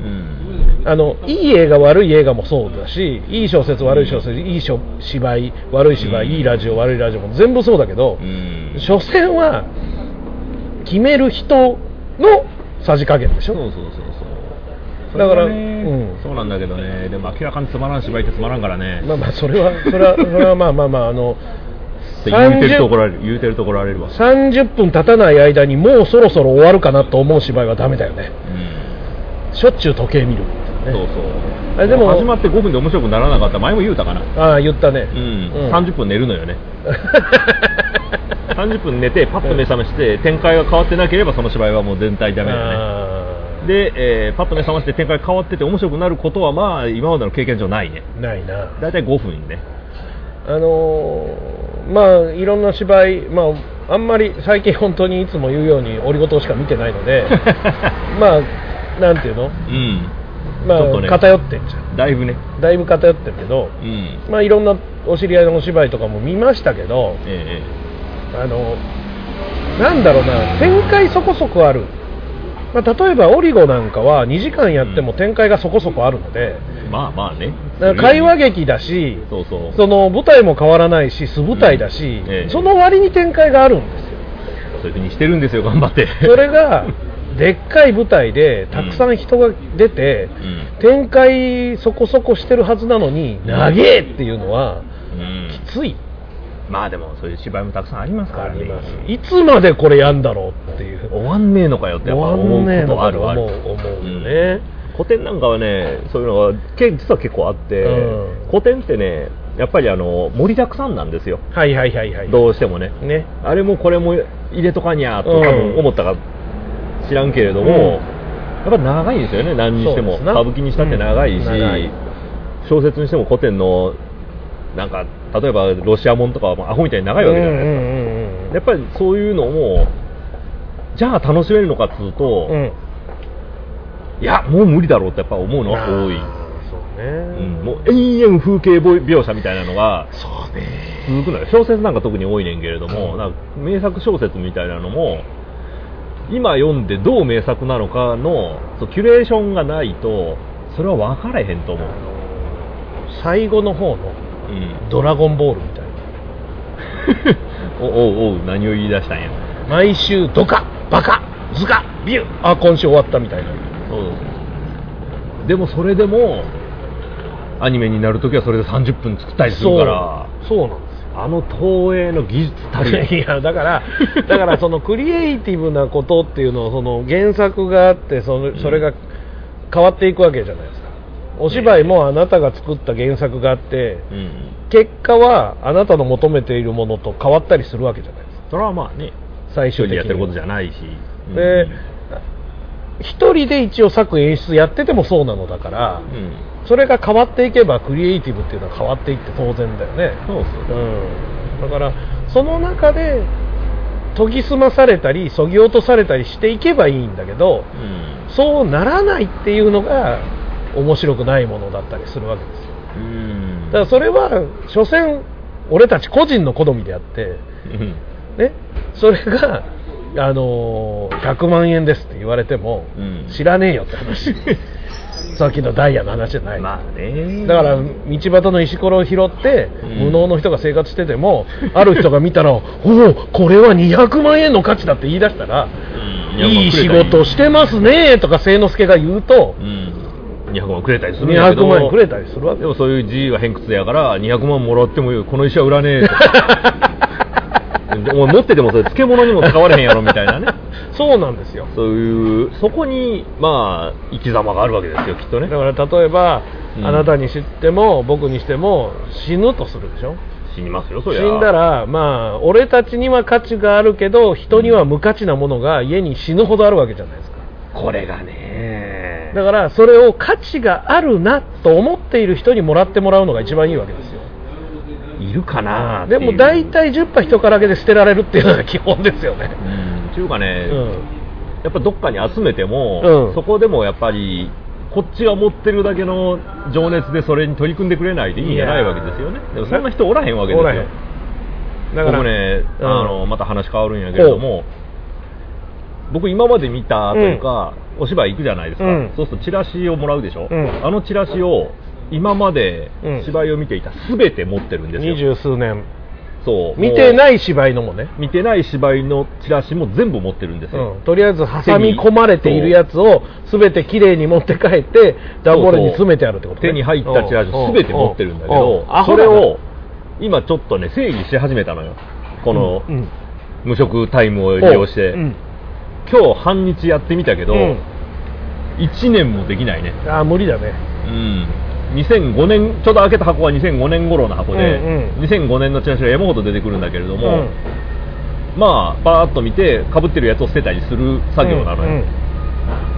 あのいい映画悪い映画もそうだし、いい小説悪い小説、うん、いい芝居悪い芝居、うん、いいラジオ悪いラジオも全部そうだけど、うん、所詮は決める人のさじ加減でしょ。 そうそうそうそう。 だから、 ね、うん、そうなんだけどね。でも明らかにつまらん芝居ってつまらんからね。 まあまあそれはそれはそれはまあまあまああの言うてるところある言うてるところあれるわ。 さんじゅっぷん経たない間にもうそろそろ終わるかなと思う芝居はダメだよね。うん、しょっちゅう時計見る、ね。 そうそう。あでも始まってごふんで面白くならなかったら前も言うたかな。 ああ言ったね。 うん。うん、さんじゅっぷん寝るのよね。さんじゅっぷん寝てパッと目覚めして展開が変わってなければその芝居はもう全体ダメだよね。で、えー、パッと目覚まして展開変わってて面白くなることはまあ今までの経験上ないね。 ないな。 だいたいごふんね。 あのー、まあいろんな芝居、まああんまり最近本当にいつも言うようにオリゴ糖しか見てないのでまあなんていうの、うん、まあ、ね、偏ってんじゃん。 だいぶねだいぶ偏ってるけど、うん、まあいろんなお知り合いのお芝居とかも見ましたけど、ええ、あのなんだろうな、展開そこそこある。まあ、例えばオリゴなんかはにじかんやっても展開がそこそこあるので、 うん、まあまあね、 だから会話劇だし、 そうそう、 その舞台も変わらないし素舞台だし、うんええ、その割に展開があるんですよ。 そういう風にしてるんですよ、頑張って。 それがでっかい舞台でたくさん人が出て、うん、展開そこそこしてるはずなのに、うん、長えっていうのは、うん、きつい。 まあでもそういう芝居もたくさんありますからね。 いつまでこれやんだろうっていう。 終わんねえのかよってやっぱ思うことあるある。 思う思うね、うん。 古典なんかはね、そういうのが実は結構あって、うん、古典ってね、やっぱりあの盛りだくさんなんですよ。 はいはいはいはい。 どうしてもね。ね。あれもこれも入れとかにゃと多分思ったか知らんけれども、うん、やっぱ長いんですよね。何にしても歌舞伎にしたって長いし、うん、長い小説にしても古典のなんか例えばロシアもんとかはアホみたいに長いわけじゃないですか、うんうんうんうん、やっぱりそういうのもじゃあ楽しめるのかっつうと、うん、いやもう無理だろうってやっぱ思うのは多い。そうね、うん、もう延々風景描写みたいなのがそうね続くのよ。小説なんか特に多いねんけれども、うん、なんか名作小説みたいなのも今読んでどう名作なのかのそうキュレーションがないとそれは分からへんと思う。 最後の方のうん、ドラゴンボールみたいなおおお何を言い出したんや。 毎週ドカバカズカビューあ今週終わったみたいな。 そうでもそれでもアニメになるときはそれでさんじゅっぷん作ったりするから。 そう、そうなんですよ。 あの投影の技術たるいやだからだからそのクリエイティブなことっていうのをその原作があってそのそれが変わっていくわけじゃないですか。お芝居もあなたが作った原作があって、うん、結果はあなたの求めているものと変わったりするわけじゃないですか。 それはまあね最終的にやってることじゃないし、 で、うん、一人で一応作演出やっててもそうなのだから、うん、それが変わっていけばクリエイティブっていうのは変わっていって当然だよね。 そうそう、 うん、 だからその中で研ぎ澄まされたり削ぎ落とされたりしていけばいいんだけど、うん、そうならないっていうのが面白くないものだったりするわけですよ。うん、だからそれは所詮俺たち個人の好みであって、うんね、それが、あのー、ひゃくまんえんですって言われても、うん、知らねえよって話さっきのダイヤの話じゃない、まあね、だから道端の石ころを拾って、うん、無能の人が生活しててもある人が見たらおおこれはにひゃくまんえんの価値だって言い出したら、うん、いい仕事してますねとか清之助が言うと、うんにひゃくまんくれたりするんだけどにひゃくまんえんくれたりするわけでもそういう自由は偏屈やからにひゃくまんもらってもいいこの石は売らねえとお前持っててもそれ漬物にも使われへんやろみたいなねそうなんですよ。 そういうそこにまあ生き様があるわけですよきっとね。 だから例えば、うん、あなたにしても僕にしても死ぬとするでしょ。 死にますよそりゃ。 死んだらまあ俺たちには価値があるけど人には無価値なものが家に死ぬほどあるわけじゃないですか。 これがねだからそれを価値があるなと思っている人にもらってもらうのが一番いいわけですよ。 いるかなでも大体じゅっぱ人からげで捨てられるっていうのが基本ですよね。 うんっていうかね、うん、やっぱどっかに集めても、うん、そこでもやっぱりこっちが持ってるだけの情熱でそれに取り組んでくれないと意味がないわけですよね。でもそんな人おらへんわけですよ。だから僕ね、うん、あのまた話変わるんやけれども僕今まで見たというか、うん、お芝居行くじゃないですか、うん、そうするとチラシをもらうでしょ、うん、あのチラシを今まで芝居を見ていた全て持ってるんですよ。 二十数年そう見てない芝居のもね見てない芝居のチラシも全部持ってるんですよ、 うん、とりあえず挟み込まれているやつを全てきれいに持って帰って段ボールに詰めてあるってことね。 手に入ったチラシを全て持ってるんだけどそれを今ちょっとね整理し始めたのよこの無職タイムを利用して、うん、今日半日やってみたけど、うん、いちねんもできないね。 ああ無理だね。 うんにせんごねんちょうど開けた箱はにせんごねん頃の箱で、うんうん、にせんごねんのチラシが山ほど出てくるんだけれども、うん、まあバーッと見て被ってるやつを捨てたりする作業なのよ、うんうん、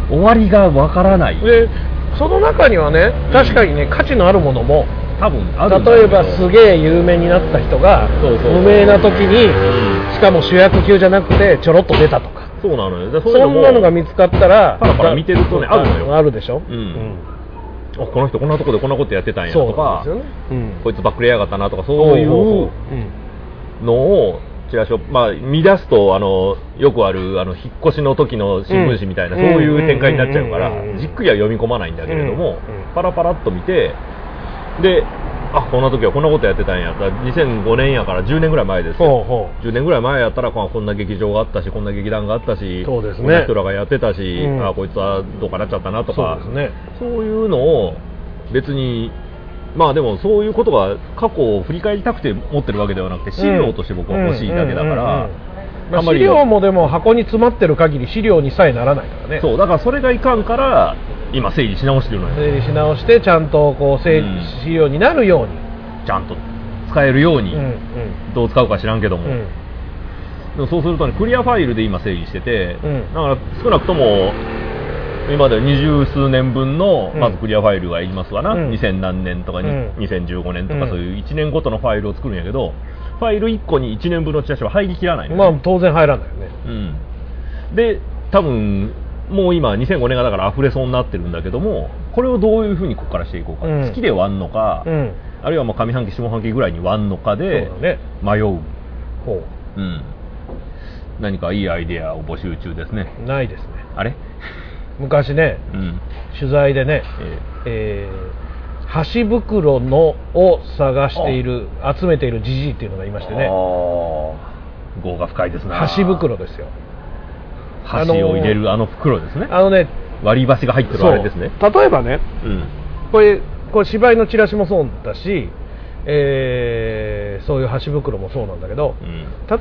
終わりがわからない。 でその中にはね確かにね、うん、価値のあるものも多分あるんだけど例えばすげえ有名になった人がそうそう無名な時に、うん、しかも主役級じゃなくてちょろっと出たとかそうなのよ。 そんなのが見つかったらパラパラ見てるとねあるのよ。 あるでしょ、 うんうんこの人こんなとこでこんなことやってたんやとか、 そうですよね、うん、 こいつバックレやがったなとかそういうのをチラシを、まあ、見出すとあのよくあるあの引っ越しの時の新聞紙みたいな、うん、そういう展開になっちゃうからじっくりは読み込まないんだけれども、うんうん、パラパラっと見てであこんな時はこんなことやってたんやだにせんごねんやからじゅうねんぐらい前ですよ。ほうほうじゅうねんぐらい前やったらこんな劇場があったしこんな劇団があったしそうです、ね、 こんな人らがやってたし、うん、あこいつはどうかなっちゃったなとかそうです、ね、 そういうのを別にまあでもそういうことが過去を振り返りたくて持ってるわけではなくて資料として僕は欲しいだけだから資料もでも箱に詰まってる限り資料にさえならないからね。 そうだからそれがいかんから今整理し直してるのよ。 整理し直してちゃんとこう整理、うん、資料になるようにちゃんと使えるように、うんうん、どう使うか知らんけども、うん、でもそうするとねクリアファイルで今整理してて、うん、だから少なくとも今まで二十数年分のまずクリアファイルがいりますわな、うん、にせん何年とかに、うん、にせんじゅうごねんとか、うん、そういういちねんごとのファイルを作るんやけどファイルいっこにいちねんぶんのチラシは入りきらないの、ね、 まあ当然入らないよね、 うん、で多分もう今にせんごねんがだから溢れそうになってるんだけどもこれをどういうふうにここからしていこうか、うん、月で割んのか、うん、あるいはもう上半期下半期ぐらいに割んのかで迷う、 ほう、 うん、何かいいアイデアを募集中ですね。 ないですね。 あれ昔ね、うん、取材でね、えーえー、箸袋のを探している集めているジジイっていうのがいましてね。 業が深いですね。 箸袋ですよ。 箸を入れるあの袋ですね。 あのね割り箸が入ってるあれですね。 例えばね、うん、これこれ芝居のチラシもそうだし、えー、そういう箸袋もそうなんだけど、うん、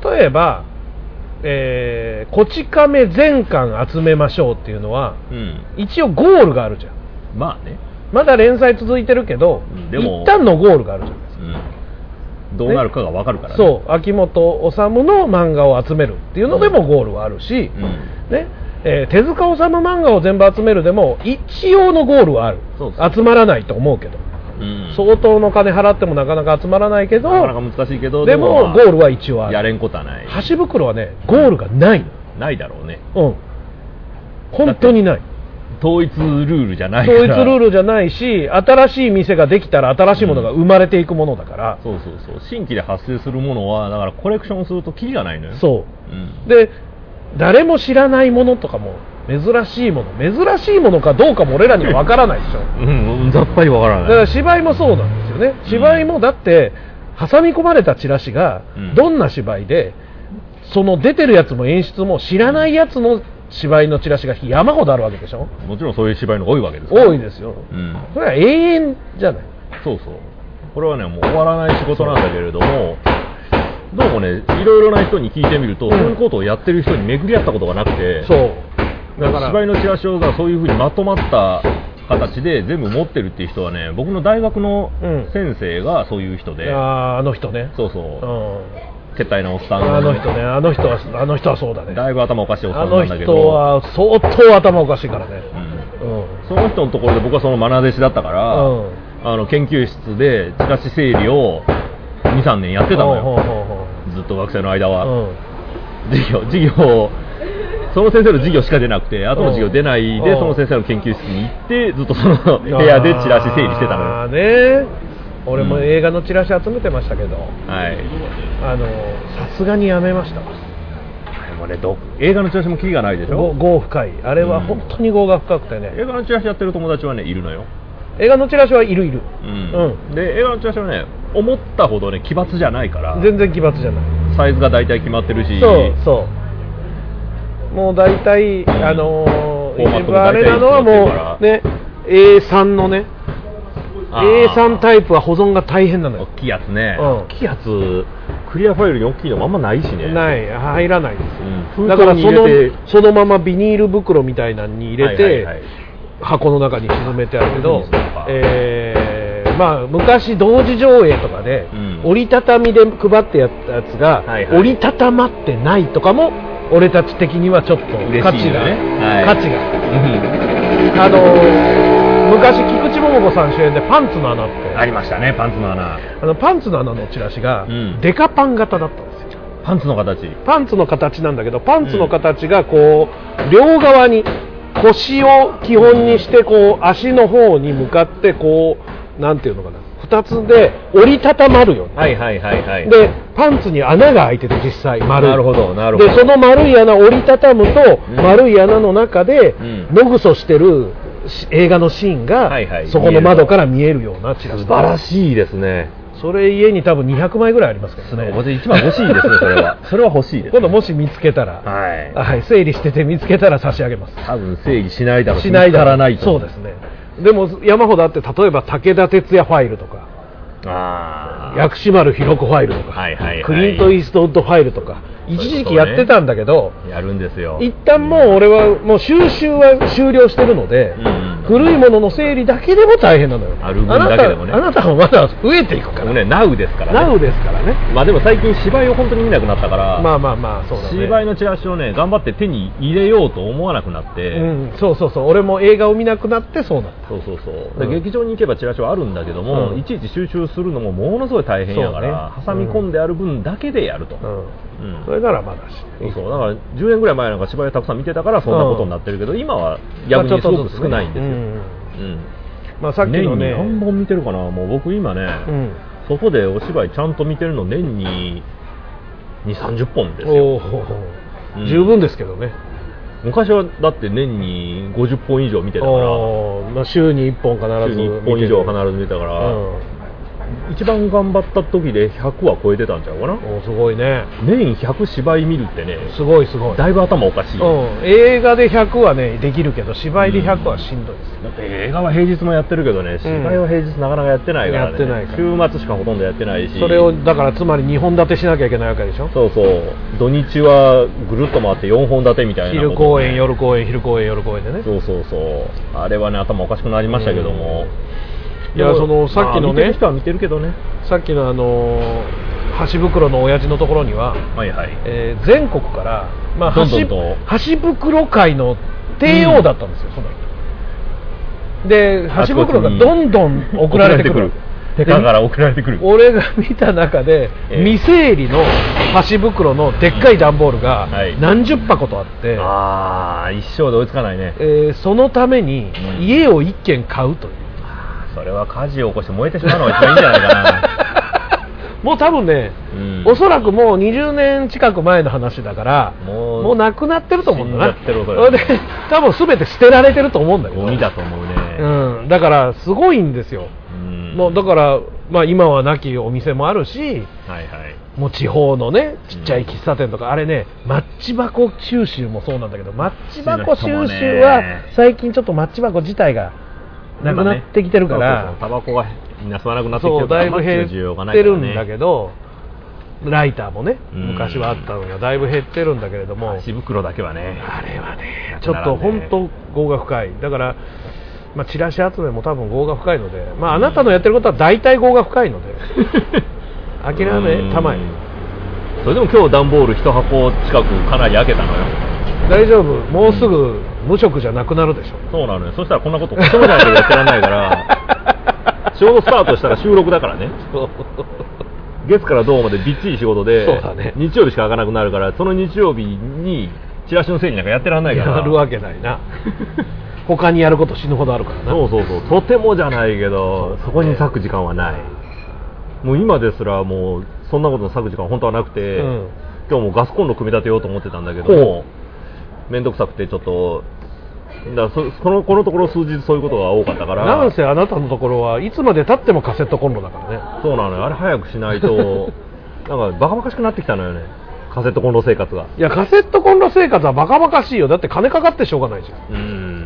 例えばえー、こち亀全巻集めましょうっていうのは、うん、一応ゴールがあるじゃん。 まあねまだ連載続いてるけど、うん、でも一旦のゴールがあるじゃないですか、 うん、どうなるかが分かるからね。 そう秋元治の漫画を集めるっていうのでもゴールはあるし、うんねえー、手塚治虫漫画を全部集めるでも一応のゴールはある。そうそう集まらないと思うけどうん、 相当の金払ってもなかなか集まらないけど、 なかなか難しいけど、 でもゴールは一応ある。 やれんことはない。 箸袋はねゴールがないの。 ないだろうね。 うん。本当にない。 統一ルールじゃないから。 統一ルールじゃないし、新しい店ができたら新しいものが生まれていくものだから、 うん、そうそうそう。新規で発生するものはだからコレクションするとキリがないのよ。 そう、 うん、 で誰も知らないものとかも珍しいもの珍しいものかどうかも俺らには分からないでしょ。 うん、ざっぱり分からない。 だから芝居もそうなんですよね。芝居もだって挟み込まれたチラシがどんな芝居で、その出てるやつも演出も知らないやつの芝居のチラシが山ほどあるわけでしょ。 もちろんそういう芝居の多いわけですから。 多いですよ、うん、それは永遠じゃない。 そうそう、これはねもう終わらない仕事なんだけれども、どうもねいろいろな人に聞いてみると、うん、そういうことをやってる人に巡り合ったことがなくて、 そうだから芝居のチラシがそういう風にまとまった形で全部持ってるっていう人はね、僕の大学の先生がそういう人で、 うん、あ, あの人ね、 そうそう、うん、けったいなおっさん、 あの人ね、あの人はあの人はそうだね、 だいぶ頭おかしいおっさんなんだけど、 あの人は相当頭おかしいからね、 うんうん、その人のところで僕はその愛弟子だったから、うん、あの研究室でチラシ整理をにさんねんやってたのよ、ほうほうほう、ずっと学生の間は、うん、授業授業その先生の授業しか出なくて、後の授業出ないでその先生の研究室に行ってずっとその部屋でチラシ整理してたのよ。 あね、俺も映画のチラシ集めてましたけど、うん、 はい、 あのさすがにやめましたわ。 でもね、ど映画のチラシもキリがないでしょ。 業深い、あれは本当に業が深くてね、 うん、映画のチラシやってる友達はねいるのよ。 映画のチラシはいるいる、 うんうん、で映画のチラシはね思ったほどね奇抜じゃないから、 全然奇抜じゃない、 サイズが大体決まってるし、 そうそう、もう大体、うん、あのー、一番あれなのはもうね エースリー のね エースリー タイプは保存が大変なのよ。 大きいやつね、うん、大きいやつクリアファイルに大きいのもあんまないしね。 ない、入らないです、うん、だからそのそのままビニール袋みたいなのに入れて、はいはいはい、箱の中に沈めてあるけど、えー、まあ昔同時上映とかで、うん、折りたたみで配ってやったやつが、はいはい、折りたたまってないとかも俺たち的にはちょっと価値が、ね、はい、価値が、うん、あのー、昔菊池桃子さん主演でパンツの穴ってありましたね。パンツの穴、 あのパンツの穴のチラシが、うん、デカパン型だったんですよ。 パンツの形パンツの形なんだけど、パンツの形がこう両側に腰を基本にしてこう足の方に向かってこうなんていうのかな、ふたつで折りたたまるよ、ね、 はいはいはいはい。 でパンツに穴が開いてて実際丸い。 なるほどなるほど。 でその丸い穴折りたたむと、うん、丸い穴の中で、うん、野ぐそしてる映画のシーンが、はいはい、そこの窓から見えるようなチラシ。 素晴らしいですね。 それ家に多分にひゃくまいぐらいありますけどね。 いちまい欲しいですね。それはそれは欲しいです、ね、 今度もし見つけたら、はいはい、整理してて見つけたら差し上げます。 多分整理しないだろう。 しないだろう。 ないと。 そうですね。でも山ほどあって、例えば武田鉄矢ファイルとか、 あ薬師丸ひろ子ファイルとか、はいはいはい、クリント・イーストウッドファイルとか一時期やってたんだけど、 ね、やるんですよ。 一旦もう俺はもう収集は終了してるので、うん、古いものの整理だけでも大変なのよ。 ある分だけでもね。 あなたはまだ増えていくから。 もうね、ナウですからね。 ナウですからね。 まあでも最近芝居を本当に見なくなったから、 まあまあまあそうだね。 芝居のチラシをね頑張って手に入れようと思わなくなって、 うん、そうそうそう。俺も映画を見なくなってそうなった。 そうそうそう。で、うん、劇場に行けばチラシはあるんだけども、うん、いちいち収集するのもものすごい大変やから、ね、挟み込んである分だけでやると。うんうん、それならまだし、 そうそう、だからじゅうねんぐらい前なんか芝居をたくさん見てたからそんなことになってるけど、うん、今は逆にすごく少ないんですよ、うんうん、 まあ、さっきのね、 年に何本見てるかな。もう僕今ね、うん、そこでお芝居ちゃんと見てるの年ににじゅう、さんじゅっぽんですよ。お、 うん、十分ですけどね。 昔はだって年にごじゅっぽん以上見てたから、 まあ、週にいっぽん必ず週にいっぽん以上必ず見てたから、うん、一番頑張った時でひゃくは超えてたんちゃうかな。 お、すごいね。 年ひゃく芝居見るってね、 すごいすごい。 だいぶ頭おかしい、うん、 映画でひゃくはねできるけど芝居でひゃくはしんどいです、 うん、だって映画は平日もやってるけどね、芝居は平日なかなかやってないからね、やってないから、週末しかほとんどやってないし、 それをだからつまりにほん立てしなきゃいけないわけでしょ。 そうそう、土日はぐるっと回ってよんほん立てみたいな、ね、 昼公演夜公演昼公演夜公演でね、 そうそうそう、あれはね頭おかしくなりましたけども、 いや、そのさっきのね、見てる人は見てるけどね、 さっきのあの箸袋の親父のところには、 はいはい、 えー、全国から、まあ、箸, 箸袋界の帝王だったんですよ、うん、そので箸袋がどんどん送られてくる。 手から送られてくる。 俺が見た中で、えー、未整理の箸袋のでっかい段ボールが何十箱とあって、うん、 ああ一生で追いつかないね、 えー、そのために家を一軒買うという、 うん、それは火事を起こして燃えてしまうのが一番いいんじゃないかなもう多分ね、うん、おそらくもうにじゅうねん近く前の話だからもう、もうなくなってると思うんだな。 死んじゃってるそれで多分全て捨てられてると思うんだけど、 ゴミだと思うね、 うん、だからすごいんですよ。もうだから、まあ、今はなきお店もあるし、はいはい、もう地方のねちっちゃい喫茶店とか、うん、あれねマッチ箱収集もそうなんだけど、マッチ箱収集は最近ちょっとマッチ箱自体がなくなってきてるから、 タバコがみんな吸わなくなってきてるから、 だいぶ減ってるんだけど、ライターもね昔はあったのがだいぶ減ってるんだけれども、 箸袋だけはね、 あれはねちょっと本当業が深い。だからまあ、チラシ集めも多分業が深いので、まあ、あなたのやってることは大体業が深いので諦めたまえ。 それでも今日段ボール一箱近くかなり開けたのよ。 大丈夫、もうすぐ無職じゃなくなるでしょ。 そうなのよ。そしたらこんなことことじゃないとやってらんないから仕事スタートしたら収録だからね月から土までびっちり仕事で、そうだね、日曜日しか開かなくなるから、その日曜日にチラシの整理なんかやってらんないからやるわけないな他にやること死ぬほどあるからな。 そうそうそう、とてもじゃないけど そ, そこに割く時間はない。もう今ですらもうそんなことの割く時間本当はなくて、うん、今日もガスコンロ組み立てようと思ってたんだけども、めんどくさくてちょっとだ そ, そのこのところ数日そういうことが多かったから。 なんせあなたのところはいつまで経ってもカセットコンロだからね。 そうなのよ、あれ早くしないとなんかバカバカしくなってきたのよね、カセットコンロ生活が。 いや、カセットコンロ生活はバカバカしいよ。だって金かかってしょうがないじゃん。うん、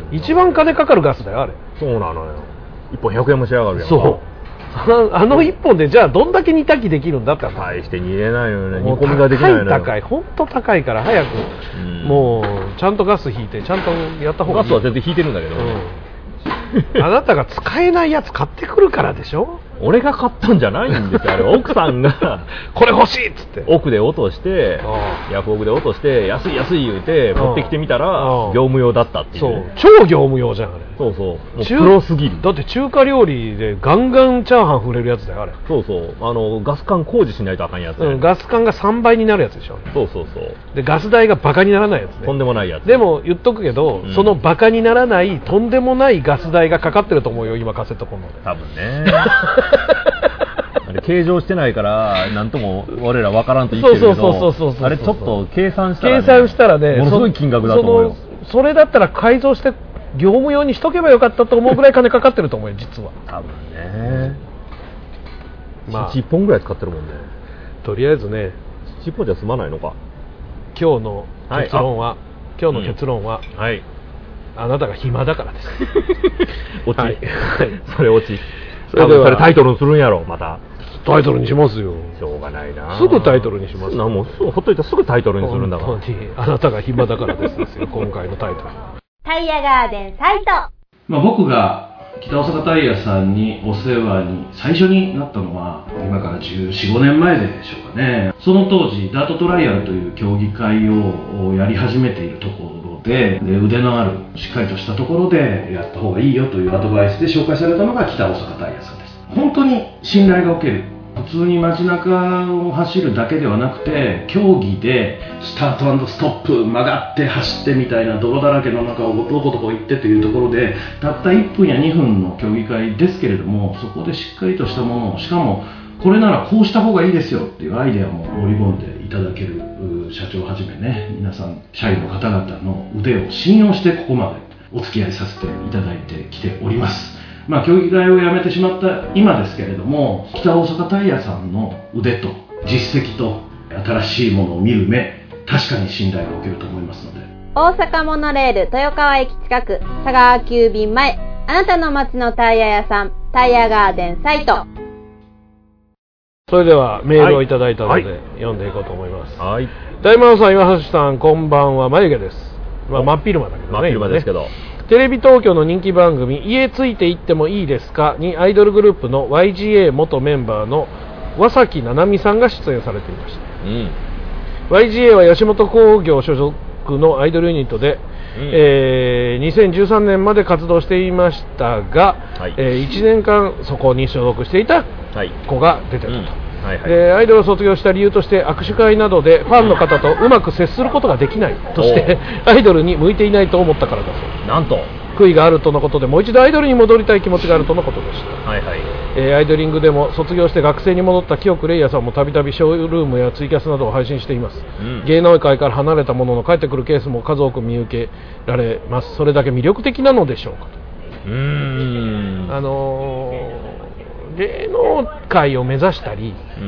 一番金かかるガスだよあれ。 そうなのよ、いっぽんひゃくえんもしやがるやん。 そうあのいっぽんでじゃあどんだけ煮炊きできるんだって話。 大して煮れないよね、煮込みができないのよ。 高い高い、本当高いから早く、うん、もうちゃんとガス引いてちゃんとやった方がいい。 ガスは全然引いてるんだけど、 うん、あなたが使えないやつ買ってくるからでしょ。 俺が買ったんじゃないんですよ、あれ奥さんがこれ欲しいっつって奥で落として、ヤフオクで落として安い安い言うて持ってきてみたら業務用だったっていう、ね、 そう超業務用じゃんあれ。 そうそう、もうプロすぎる。 だって中華料理でガンガンチャーハン振れるやつだよあれ。 そうそう、あのガス管工事しないとあかんやつ、ね、 うん、ガス管がさんばいになるやつでしょ。 そうそうそう、 でガス代がバカにならないやつね。 とんでもないやつ。 でも言っとくけど、うん、そのバカにならないとんでもないガス代がかかってると思うよ今カセットコンロで。 多分ねあれ計上してないからなんとも俺ら分からんと言ってるけど、あれちょっと計算したらね、 計算したらねものすごい金額だと思うよ。 そ, それだったら改造して業務用にしとけばよかったと思うぐらい金かかってると思うよ実は。 多分ね、まあいっぽんぐらい使ってるもんね。 とりあえずね、 いっぽんじゃ済まないのか。 今日の結論は、はい、今日の結論は、 うん、はい、 あなたが暇だからです落ち、はい、それ落ちそれではそれタイトルにするんやろ。またタイトルにしますよ。 しょうがないな、 すぐタイトルにします。 なもうほっといたらすぐタイトルにするんだから。 本当にあなたが暇だからですですよ今回のタイトルタイヤガーデンサイト。 まあ、僕が北大阪タイヤさんにお世話に最初になったのは今からじゅうよん、ごねんまえでしょうかね。その当時ダートトライアルという競技会をやり始めているところ で, で腕のあるしっかりとしたところでやった方がいいよというアドバイスで紹介されたのが北大阪タイヤさんです。本当に信頼がおける。普通に街中を走るだけではなくて競技でスタート&ストップ曲がって走ってみたいな泥だらけの中をどこどこ行ってというところでたったいっぷんやにふんの競技会ですけれども、そこでしっかりとしたものを、しかもこれならこうした方がいいですよっていうアイデアも盛り込んでいただける社長をはじめね、皆さん社員の方々の腕を信用してここまでお付き合いさせていただいてきております。まあ、競技会をやめてしまった今ですけれども、北大阪タイヤさんの腕と実績と新しいものを見る目、確かに信頼がおけると思いますので。 大阪モノレール豊川駅近く佐川急便前、あなたの街のタイヤ屋さん、タイヤガーデンサイト。 それではメールをいただいたので、はい、読んでいこうと思います。 はい、 大魔王さん、岩橋さん、こんばんは。眉毛です。まあ、真っ昼間だけどね。 真っ昼間ですけど、 テレビ東京の人気番組家ついていってもいいですかにアイドルグループの ワイジーエー 元メンバーの和崎奈々美さんが出演されていました、うん、ワイジーエー は吉本興業所属のアイドルユニットでえー、にせんじゅうさんねんまで活動していましたが、はい、えー、いちねんかんそこに所属していた子が出てたと、はい、うん、はいはい、でアイドルを卒業した理由として握手会などでファンの方とうまく接することができないとしてアイドルに向いていないと思ったからだそう。 なんと悔いがあるとのことで、もう一度アイドルに戻りたい気持ちがあるとのことでした。はいはい、えー、アイドリングでも卒業して学生に戻った清久レイヤさんもたびたびショールームやツイキャスなどを配信しています、うん、芸能界から離れたものの帰ってくるケースも数多く見受けられます。それだけ魅力的なのでしょうかと。うーん、あのー、芸能界を目指したり、うん、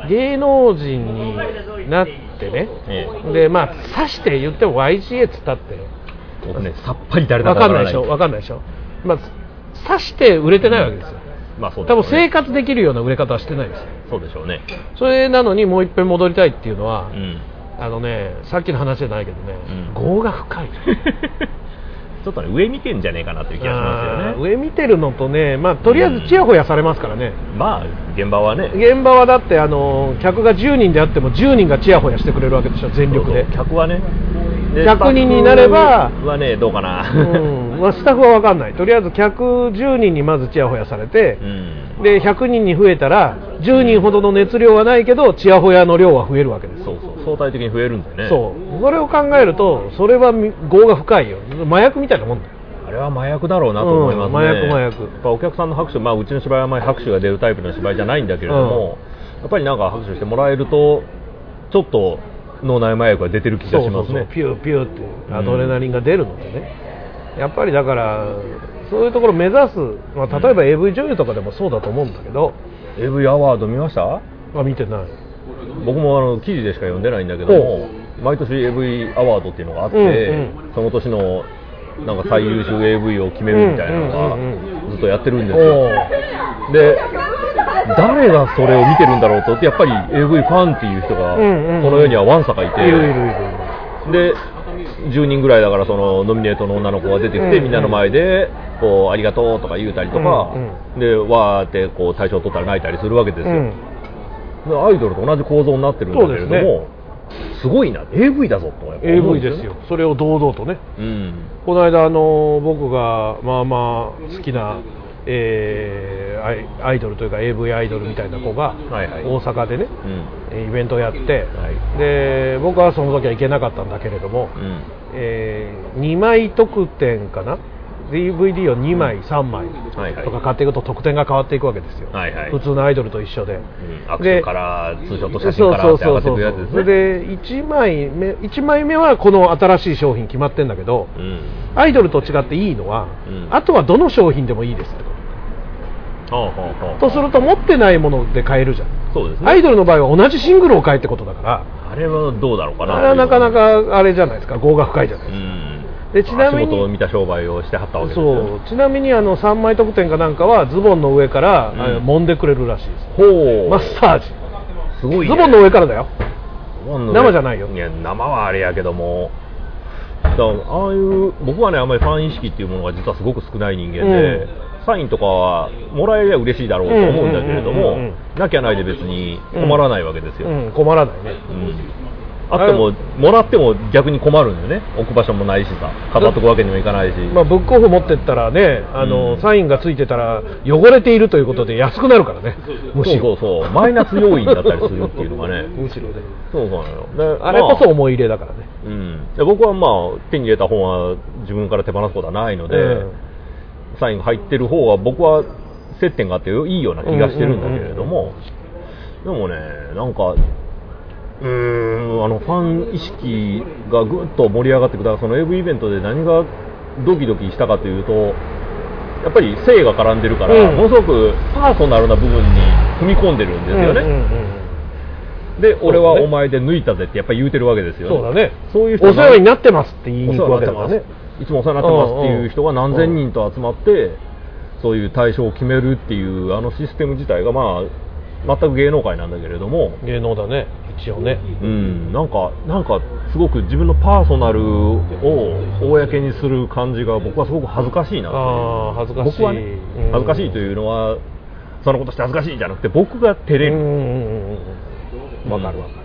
芸能人になってね、ええ、でまあさして言っても ワイジーエー っつったって僕ね、さっぱり誰だかわからない。 わかんないでしょ。まあさして売れてないわけですよ。うん、まあそうですね。多分生活できるような売れ方はしてないですよ。 そうでしょうね。 それなのにもう一遍戻りたいっていうのは、うん、あのね、さっきの話じゃないけどね、うん、業が深い。 ちょっとね、上見てんじゃねえかなっていう気がしますよね。 上見てるのとね、まあとりあえずチヤホヤされますからね。 うん、まあ現場はね。 現場はだってあの客がじゅうにんであってもじゅうにんがチヤホヤしてくれるわけでしょ、全力で。 そうそう、客はね。 ひゃくにんになればはね、どうかな、 うん、まあ、スタッフは分かんない。とりあえず客じゅうにんにまずチヤホヤされて、うん、でひゃくにんに増えたらじゅうにんほどの熱量はないけどチヤホヤの量は増えるわけです。 そうそう、相対的に増えるんだよね。 そうそれを考えるとそれは業が深いよ。麻薬みたいなもんだよ。 あれは麻薬だろうなと思いますね、 うん、麻薬麻薬。やっぱお客さんの拍手、まあ、うちの芝居はあまり拍手が出るタイプの芝居じゃないんだけれども、うん、やっぱりなんか拍手してもらえるとちょっと脳内麻薬が出てる気がしますね。そうそうそう、 ピューピューってアドレナリンが出るのでね、うん、やっぱりだからそういうところを目指す、まあ、例えば エーブイ 女優とかでもそうだと思うんだけど、 うん、エーブイ アワード見ました？ あ、見てない。 僕もあの記事でしか読んでないんだけども、毎年 エーブイ アワードっていうのがあって、うんうん、その年のなんか最優秀 エーブイ を決めるみたいなのがずっとやってるんですよ。で、誰がそれを見てるんだろうとって、やっぱり エーブイ ファンっていう人がこの世にはわんさかいて、でじゅうにんぐらいだから、そのノミネートの女の子が出てきて、みんなの前でこうありがとうとか言うたりとか、でわーってこう大賞取ったら泣いたりするわけですよ。アイドルと同じ構造になってるんだけれども、すごいな、 エーブイ だぞとやっぱ思うんですよね。 エーブイ ですよ。それを堂々とね、うん、この間あの僕がまあまあ好きな、えー、アイドルというか エーブイ アイドルみたいな子が大阪でね、はいはい、イベントをやって、はい、で僕はその時は行けなかったんだけれども、うん、えー、にまい特典かな、 ディーブイディー をにまいさんまいとか買っていくと得点が変わっていくわけですよ、はいはい、普通のアイドルと一緒で、うん、 握手からツーショット写真からって上がっていくやつですね。 それでいちまいめいちまいめはこの新しい商品決まってるんだけど、うん、アイドルと違っていいのは、うん、あとはどの商品でもいいですってこと、はあはあはあ、とすると持ってないもので買えるじゃん。 そうですね。 アイドルの場合は同じシングルを買えってことだから、 あれはどうだろうかな。 あれはなかなかあれじゃないですか、業が深いじゃないですか。うん、でちなみに足元を見た商売をしてはったわけですよね。 そう、ちなみにあのさんまい特典かなんかはズボンの上から、うん、揉んでくれるらしいです。 ほう、 マッサージ。 すごい、ね、 ズボンの上からだよ。生じゃないよ。 いや、生はあれやけども、だからああいう僕はね、あんまりファン意識っていうものが実はすごく少ない人間で、うん、サインとかはもらえりゃ嬉しいだろうと思うんだけれども、なきゃないで別に困らないわけですよ。 うんうん、困らないね。 うんあってももらっても逆に困るんでね、置く場所もないしさ、飾っとくわけにもいかないし、 まあ、ブックオフ持ってったらね、あの、うん、サインがついてたら汚れているということで安くなるからね、 むしろそうそうそう、マイナス要因だったりするっていうのがねむしろね、 そうそうなので、あれこそ思い入れだからね、 まあ、うん、で僕はまあ手に入れた本は自分から手放すことはないので、うん、サインが入ってる方が僕は接点があっていいような気がしてるんだけれども、でもね、なんかうーん、あのファン意識がぐっと盛り上がってくる。だからその エーブイ イベントで何がドキドキしたかというと、やっぱり性が絡んでるから、うん、ものすごくパーソナルな部分に踏み込んでるんですよね、うんうんうん、で、俺はお前で抜いたぜってやっぱり言うてるわけですよね。 そうだね。 そういう人お世話になってますって言いに行くわけだからね。 いつもお世話になってますっていう人が何千人と集まってそういう対象を決めるっていうあのシステム自体がまあ全く芸能界なんだけれども、 芸能だね一応ね、 うん、なんかなんかすごく自分のパーソナルを公にする感じが僕はすごく恥ずかしいな。 あ、恥ずかしい。 僕はね、うん、恥ずかしいというのはそのことして恥ずかしいじゃなくて僕が照れる。うん、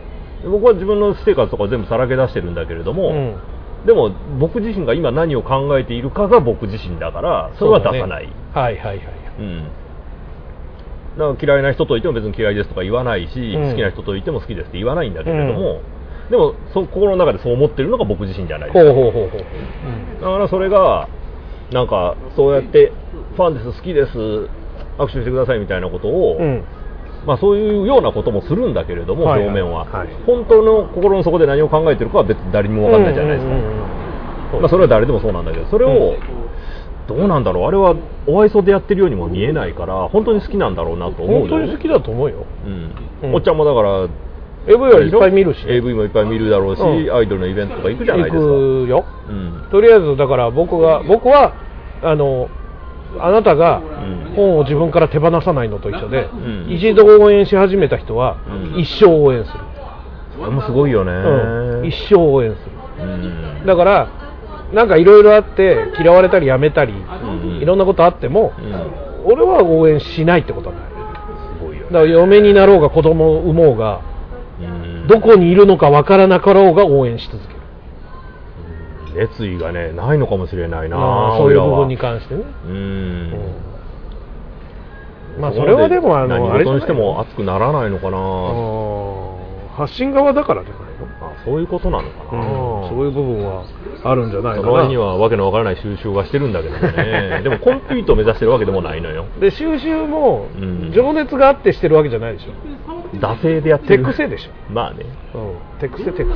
わかるわかる。 僕は自分の私生活とか全部さらけ出してるんだけれども、うん、 でも僕自身が今何を考えているかが僕自身だからそれは出さない、 ね、はいはいはい、 うん、だから嫌いな人といても別に嫌いですとか言わないし、うん、好きな人といても好きですって言わないんだけれども、うん、でもそ心の中でそう思ってるのが僕自身じゃないですか。ほうほうほうほう、うん、だからそれがなんかそうやってファンです好きです握手してくださいみたいなことを、うん、まあ、そういうようなこともするんだけれども、はいはい、表面は、はい、本当の心の底で何を考えてるかは別に誰にも分かんないじゃないですか、うんうんうんうん、まあ、それは誰でもそうなんだけど、それを、うん、どうなんだろう、あれはお愛想でやってるようにも見えないから本当に好きなんだろうなと思うよ。 本当に好きだと思うよ、 うんうん、おっちゃんもだからエーブイ はいっぱい見るし、ね、 エーブイ もいっぱい見るだろうし、うん、アイドルのイベントとか行くじゃないですか。 行くよ、うん、とりあえずだから僕が僕はあのあなたが本を自分から手放さないのと一緒で、うん、一度応援し始めた人は一生応援する、 それもすごいよね、 うん、一生応援する、うん、だからなんかいろいろあって嫌われたりやめたり、うん、いろんなことあっても、うん、俺は応援しないってことはない。すごいよね。だから嫁になろうが子供を産もうが、うん、どこにいるのかわからなかろうが応援し続ける。 熱意がねないのかもしれないな、 まあ、そういう部分に関してね。うん、うん、まあそれはでもあの何事にしても熱くならないのかな。 発信側だからじゃないの。 あ、そういうことなのかな、 うん、そういう部分はあるんじゃないかな。 その割にはわけのわからない収集はしてるんだけどねでもコンピュートを目指してるわけでもないのよ。 で収集も情熱があってしてるわけじゃないでしょ。 惰性でやってる。 手癖でしょ。 まあね、 うん、手癖手癖、うん、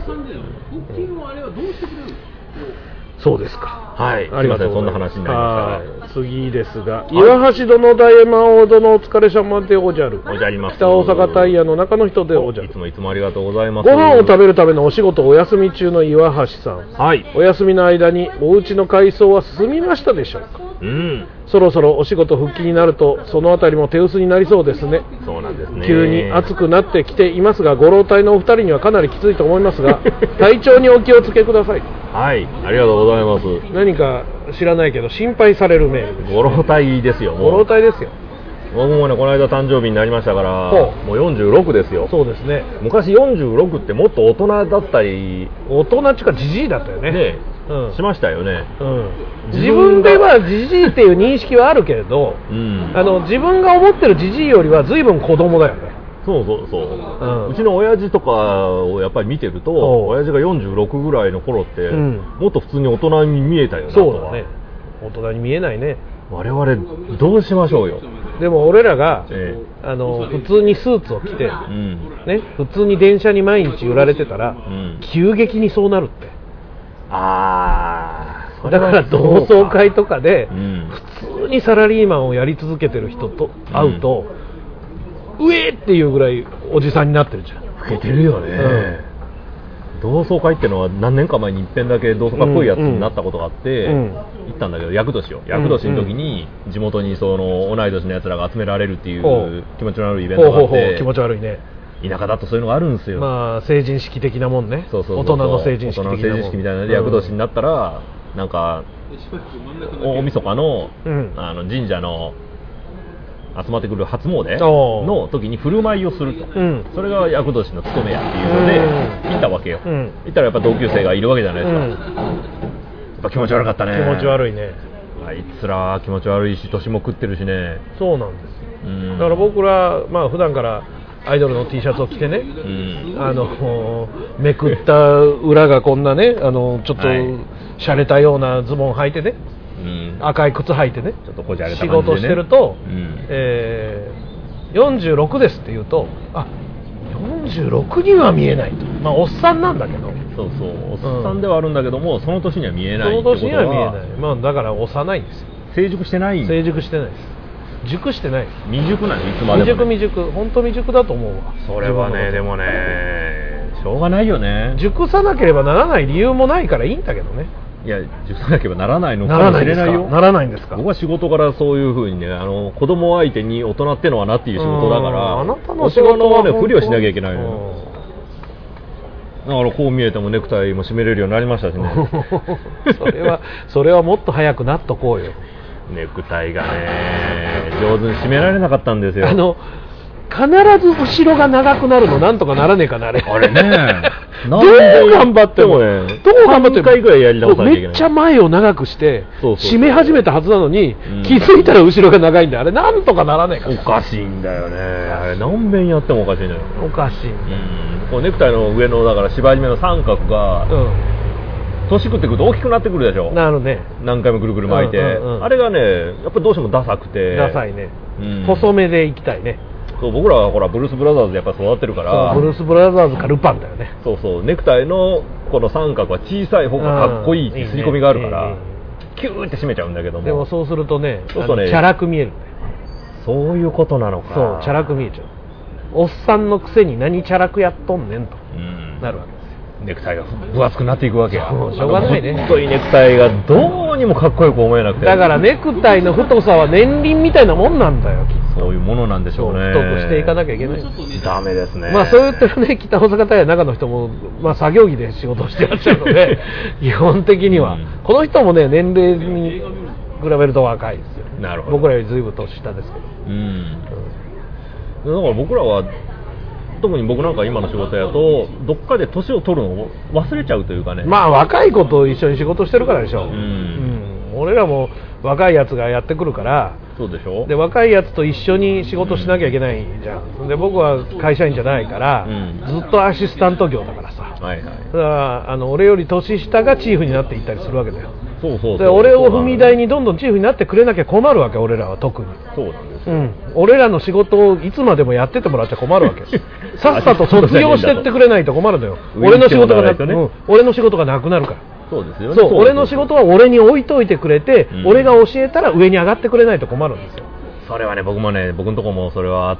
そうですか。 はい。ありがとうございます。そんな話になりました。 次ですが、岩橋殿大魔王殿お疲れ様でおじゃる。 おじゃります。 北大阪タイヤの中の人でおじゃる。 いつもいつもありがとうございます。 ご飯を食べるためのお仕事お休み中の岩橋さん。 はい。 お休みの間にお家の改装は進みましたでしょうか。 うん。 そろそろお仕事復帰になるとそのあたりも手薄になりそうですね。 そうなんですね。 急に暑くなってきていますが、ご老体のお二人にはかなりきついと思いますが体調にお気をつけください。 はい、ありがとうございます。 何か知らないけど心配されるメールです。 ご老体ですよ。 もうご老体ですよ。 僕もねこの間誕生日になりましたからもうよんじゅうろくですよ。 そうですね。 昔よんじゅうろくってもっと大人だったり、 大人っていうかジジイだったよね。 ね、うん、しましたよね、 うん、自分ではジジイっていう認識はあるけれど、うん、あの自分が思ってるジジイよりは随分子供だよね。 そうそうそう、うん、うちの親父とかをやっぱり見てると親父がよんじゅうろくぐらいの頃って、うん、もっと普通に大人に見えたよなと。 そうだね、大人に見えないね。 我々どうしましょうよ。 でも俺らが、ええ、あの普通にスーツを着て、うんね、普通に電車に毎日揺られてたら、うん、急激にそうなるって。 ああ、だから同窓会とかで、うん、普通にサラリーマンをやり続けてる人と会うと、うん、うえーっていうぐらいおじさんになってるじゃん。 老けてるよね、うん、同窓会ってのは何年か前に一遍だけ同窓会っぽいやつになったことがあって、うんうん、行ったんだけど厄年よ厄年の時に地元にその同い年のやつらが集められるっていう気持ちの悪いイベントがあって、ほうほうほう、 気持ち悪いね。 田舎だとそういうのがあるんですよ。 まあ成人式的なもんね。 そうそうそうそう、 大人の成人式的なもん。 大人の成人式みたいなので厄年になったら、うん、なんか大晦日の、うん、あの神社の集まってくる初詣の時に振る舞いをすると、うん、それが厄年の務めやっていうので、うん、行ったわけよ、うん、行ったらやっぱ同級生がいるわけじゃないですか、うん、やっぱ気持ち悪かったね。 気持ち悪いね。 あいつら気持ち悪いし年も食ってるしね。 そうなんです、うん、だから僕らまあ普段からアイドルの T シャツを着てね、うん、あのめくった裏がこんなね、あのちょっと洒落たようなズボン履いてね、うん、赤い靴履いてね、 ちょっとこじゃれた感じでね、仕事してると、うん、えー、よんじゅうろくですって言うと、あ、よんじゅうろくには見えないと、まあおっさんなんだけど、 そうそう、おっさんではあるんだけども、うん、その年には見えないってことは、 その年には見えない、まあ、だから幼いんですよ。 成熟してない。 成熟してないです。熟してないです。 未熟なの、いつまでも、ね、 未熟未熟、本当未熟だと思うわ。 それはね、でもね、しょうがないよね。 熟さなければならない理由もないからいいんだけどね。 いや、熟さなければならないのかもしれないよ。 ならないんですか。 僕は仕事からそういう風にね、あの子供相手に大人ってのはなっていう仕事だから、 あなたの仕事はね、ふりをしなきゃいけないのよ。だからこう見えてもネクタイも締めれるようになりましたしねそれはそれはもっと早くなっとこうよ。 ネクタイがね上手に締められなかったんですよ。 あの必ず後ろが長くなるのなんとかならねえかなあれあれねどう頑張ってもねどう頑張ってもさんかいぐらいやり直さなきゃいけない。 めっちゃ前を長くしてそうそうそう締め始めたはずなのに、 うん、 気づいたら後ろが長いんだよ。あれなんとかならねえかな。 おかしいんだよねあれ。何遍やってもおかしいんだよ。 おかしいんだよ、 うん、こうネクタイの上のだから縛り目の三角が、 うん年食ってくると大きくなってくるでしょ。 なるね。 何回もぐるぐる巻いて、 うんうんうん、 あれがねやっぱりどうしてもダサくてダサいね、 うん、 細めでいきたいね。 そう僕らはほらブルース・ブラザーズでやっぱ育ってるからブルース・ブラザーズかルパンだよね。 そうそうネクタイのこの三角は小さい方がかっこいいって刷り込みがあるから、うん、キューって締めちゃうんだけども、 でもそうするとね、 そうそうねチャラく見えるね。 そういうことなのか。 そうチャラく見えちゃう。おっさんのくせに何チャラくやっとんねんと、うん、なるわけです。 ネクタイが分厚くなっていくわけや。 もうしょうがないね。 太いネクタイがどうにもかっこよく思えなくて。 だからネクタイの太さは年輪みたいなもんなんだよ。 そういうものなんでしょうね。 太くしていかなきゃいけない。 ダメですね。 まあそう言ってるね、北大阪タイヤの中の人も、まあ、作業着で仕事をしてらっしゃるので基本的には、うん、この人もね年齢に比べると若いですよ。 なるほど。 僕らよりずいぶん年下ですけど、 うん、だから僕らは特に僕なんか今の仕事やとどっかで年を取るのを忘れちゃうというかね。 まあ若い子と一緒に仕事してるからでしょ、うんうん、 俺らも若いやつがやってくるから。 そうでしょ。 で若いやつと一緒に仕事しなきゃいけないじゃん。で僕は会社員じゃないから、うん、ずっとアシスタント業だからさ、はいはい、だからあの俺より年下がチーフになっていったりするわけだよ。 そうそうそう。 で俺を踏み台にどんどんチーフになってくれなきゃ困るわけ。俺らは特にそうなんです、 うん、俺らの仕事をいつまでもやっててもらっちゃ困るわけさっさと卒業してってくれないと困るのよ俺の仕事がなく、ねうん、俺の仕事がなくなるから。 そうですよね。 そうそう俺の仕事は俺に置いといてくれて、うん、俺が教えたら上に上がってくれないと困るんですよ。 それはね僕もね僕のとこもそれはあって、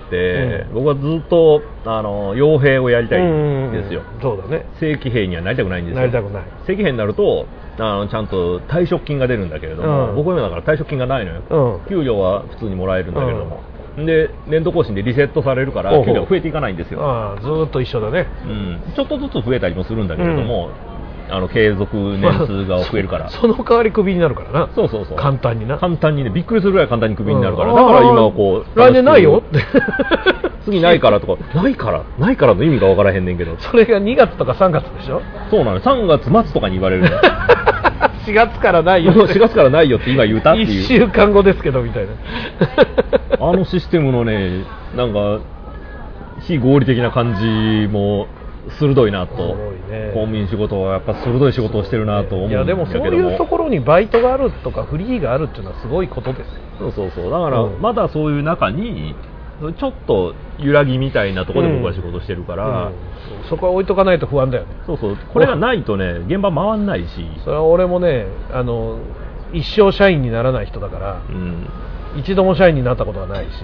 うん、僕はずっとあの傭兵をやりたいんですよ、うんうんうん、 そうだね。 正規兵にはなりたくないんですよ。 なりたくない。 正規兵になるとあのちゃんと退職金が出るんだけれども、うん、僕は今だから退職金がないのよ、うん、給料は普通にもらえるんだけれども、うん、で年度更新でリセットされるから給料が増えていかないんですよ。 あずーっと一緒だね、 うん、ちょっとずつ増えたりもするんだけれども、うん、あの継続年数が増えるから、まあ、 そ, その代わりクビになるからな。 そうそうそう簡単にな簡単にねびっくりするぐらい簡単にクビになるから、うん、だから今はこう来年ないよって次ないからとかないからないからの意味が分からへんねんけどそれがにがつとかさんがつでしょ。 そうなのさんがつ末とかに言われるしがつからないよしがつからないよって今言うたっていういっしゅうかんごですけどみたいなあのシステムのねなんか非合理的な感じも鋭いなと、ね、公務員仕事はやっぱ鋭い仕事をしてるなと思うんだけども、いやでもそういうところにバイトがあるとかフリーがあるっていうのはすごいことです。 そうそうそうだからまだそういう中にちょっと揺らぎみたいなところで僕は仕事してるから、うんうん、 そこは置いとかないと不安だよね。 そうそうこれがないとね現場回んないし。 それは俺もねあの一生社員にならない人だから、うん、一度も社員になったことはないし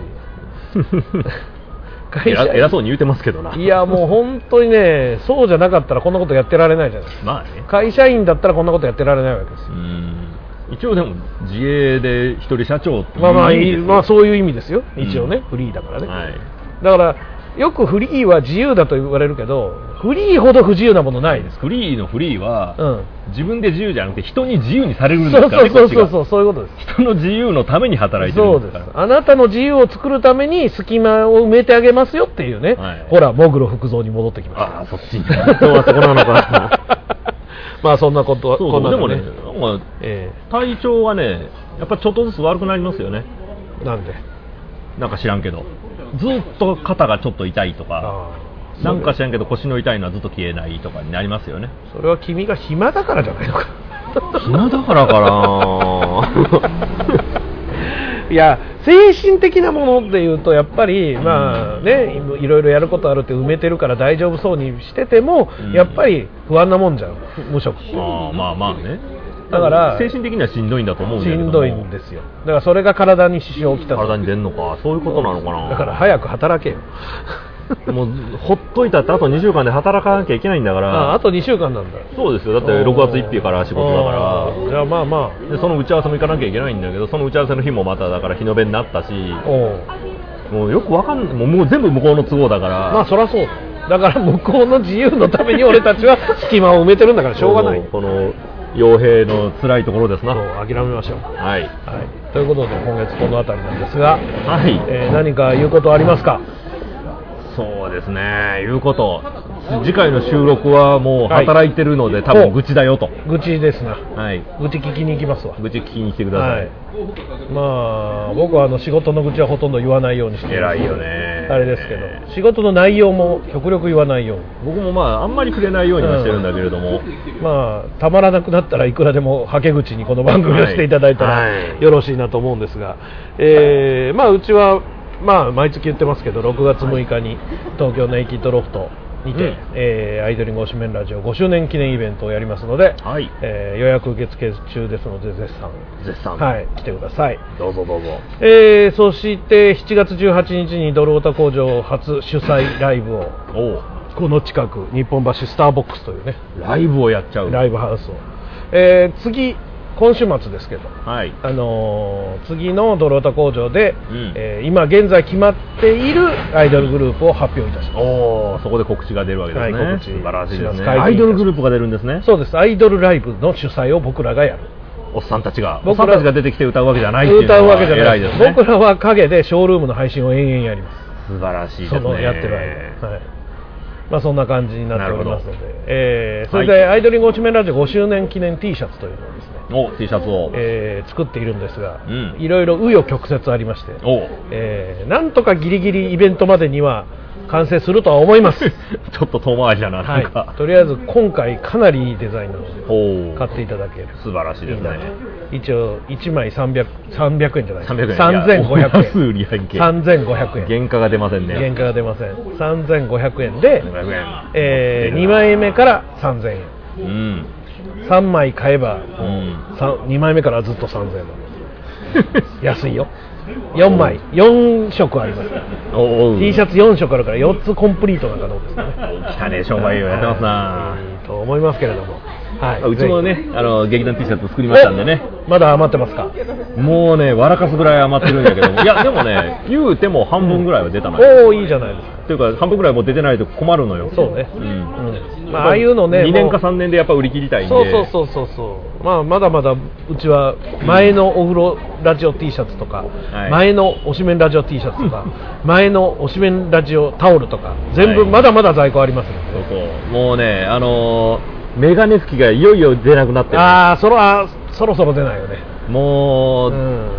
会社偉そうに言うてますけどな。 いやもう本当にねそうじゃなかったらこんなことやってられないじゃないですか、まあね、会社員だったらこんなことやってられないわけですよ。うん一応でも自営で一人社長っていうまあまあ、まあ、そういう意味ですよ一応ね、うん、フリーだからね、はい、だからよくフリーは自由だと言われるけどフリーほど不自由なものないです。 フリーのフリーは、うん、自分で自由じゃなくて人に自由にされるんですからね。 そうそうそうそうそういうことです。 人の自由のために働いてるんですから。 そうです。あなたの自由を作るために隙間を埋めてあげますよっていうね、はい、ほらモグロ福蔵に戻ってきました。 ああそっちに今日はそこなのかなまあそんなことはそうそうこんなの、ね、でもねなんか、えー、体調がねやっぱちょっとずつ悪くなりますよね。 なんでなんか知らんけどずっと肩がちょっと痛いとかなんか知らんけど腰の痛いのはずっと消えないとかになりますよね。 それは君が暇だからじゃないのか暇だからかないや精神的なものでいうとやっぱりまあねいろいろやることあるって埋めてるから大丈夫そうにしてても、うん、やっぱり不安なもんじゃん無職。 あまあまあねだから精神的にはしんどいんだと思うんだけどしんどいんですよ。だからそれが体に支障をきた体に出んのかそういうことなのかな。 だから早く働けよもうほっといたってあとにしゅうかんで働かなきゃいけないんだから。 ああとにしゅうかんなんだ。 そうですよだってろくがつついたちから仕事だからじゃあまあまあでその打ち合わせも行かなきゃいけないんだけどその打ち合わせの日もまただから日延べになったしもうよくわかんないもう、もう全部向こうの都合だからまあそりゃそうだから向こうの自由のために俺たちは隙間を埋めてるんだからしょうがないこの傭兵の辛いところですな。 そう諦めましょう。 はい、 はい、ということで今月この辺りなんですが、 はいえー、何か言うことありますか。 そうですね、いうこと。次回の収録はもう働いてるので、はい、多分愚痴だよと。 愚痴ですな。 はい。 愚痴聞きに行きますわ。 愚痴聞きに来てください。はい、 まあ僕はあの仕事の愚痴はほとんど言わないようにして偉いよね。 あれですけど、仕事の内容も極力言わないように。 僕もまああんまり触れないようにはしてるんだけれども、 うん、まあたまらなくなったらいくらでもはけ口にこの番組をしていただいたらよろしいなと思うんですが、えー、まあうちはまあ毎月言ってますけどろくがつむいかに東京ネイキッドロフトにて、うん、えー、アイドリング推しメンラジオごしゅうねん記念イベントをやりますので、はい、えー、予約受付中ですので絶賛絶賛、 はい、来てください。 どうぞどうぞ。 えー、そしてしちがつじゅうはちにちにドルオタ工場初主催ライブをこの近く日本橋スターボックスというねライブをやっちゃうライブハウスを、えー、次今週末ですけど、 はい、 あのー、次のドルオタ工場で、うん、えー、今現在決まっているアイドルグループを発表いたします。 おー、そこで告知が出るわけですね。 はい、告知素晴らしいですね。アイドルグループが出るんですね。 そうです。アイドルライブの主催を僕らがやる。 おっさんたちがおっさんたちが出てきて歌うわけじゃないっていうのは歌うわけじゃない偉いですね。 僕らは陰でショールームの配信を延々やります。 素晴らしいですね。 そのやってる間、はい、まあ、そんな感じになっておりますので、えー、それで、はい、アイドリング推しメンラジオごしゅうねん記念 T シャツというのをですね、 お T シャツを、 えー、作っているんですが、 うん、 いろいろ紆余曲折ありまして、 お、 えー、なんとかギリギリイベントまでには完成するとは思います。 ちょっと遠回りだな、なんか、 はい、とりあえず今回かなりいいデザインなので買っていただける。 素晴らしいですね。 一応いちまいさんびゃく、さんびゃくえんじゃない、 さんびゃくえん、 さんぜんごひゃくえん、 安売り上げさんぜんごひゃくえん、 原価が出ませんね。 原価が出ません。さんぜんごひゃくえんで、 ごひゃくえん、 えー、にまいめからさんぜんえん、 うん、さんまい買えば、 うん、 にまいめからずっとさんぜんえん安いよ。よんまい、よんしょくあります。おお T シャツよんしょくあるからよっつコンプリートなんかどうですかね。 汚ねえ商売をやってますな、 いいと思いますけれども、はい、 うちもね、あの劇団 T シャツ作りましたんでね。 まだ余ってますか？ もうね、笑かすぐらい余ってるんやけどもいやでもね、言うても半分ぐらいは出たのよ。おお、いいじゃないですか。 というか半分ぐらいもう出てないと困るのよ。 そうね、 うん、 うん、まあ、ああいうのね、 にねんかさんねんでやっぱ売り切りたいんで。 そうそうそうそうそう、まあ、まだまだうちは前のお風呂ラジオ T シャツとか、はい、前の推しメンラジオ T シャツとか前の推しメンラジオタオルとか全部まだまだ在庫ありますので、 はい、そうそう、もうね、あのー、メガネ拭きがいよいよ出なくなってる。 ああ、そろあそろそろ出ないよね。 もう、うん、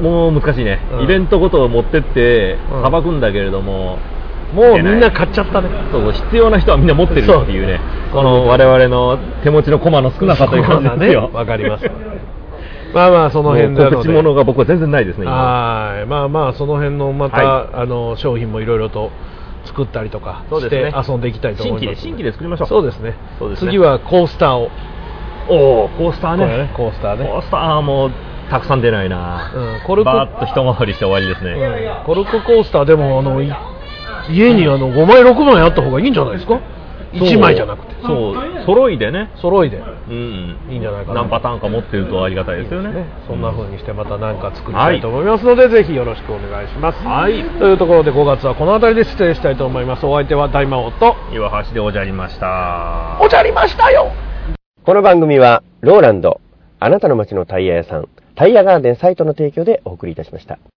もう難しいね、うん、イベントごとを持ってってさばくんだけれども、 うん、もうみんな買っちゃったね。 そうそう、必要な人はみんな持ってるっていうね、この我々の手持ちのコマの少なさという感じですよ。 わかります。まあまあその辺で告知物が僕は全然ないですね。 はい、まあまあその辺のまた、はい、あの商品もいろいろと作ったりとかして遊んでいきたいと思います。 新規で作りましょう。 そうですね。そうですね。次はコースターを。 おお、コースター ね, ねコースターね。 コースターもたくさん出ないな。うん、コルクバーッと一回りして終わりですね。 うん、コルクコースターでもあの家にあのごまいろくまいあった方がいいんじゃないですか。いちまいじゃなくて、 そう揃いでね、 揃いで、 うん、 いいんじゃないかな。 何パターンか持ってるとありがたいですよね。いいですね。 そんな風にしてまた何か作りたいと思いますので、はい、ぜひよろしくお願いします。 はい。 というところでごがつはこの辺りで失礼したいと思います。お相手は大魔王と岩橋でおじゃりました。 おじゃりましたよ。 この番組はローランド、あなたの街のタイヤ屋さん、タイヤガーデンサイトの提供でお送りいたしました。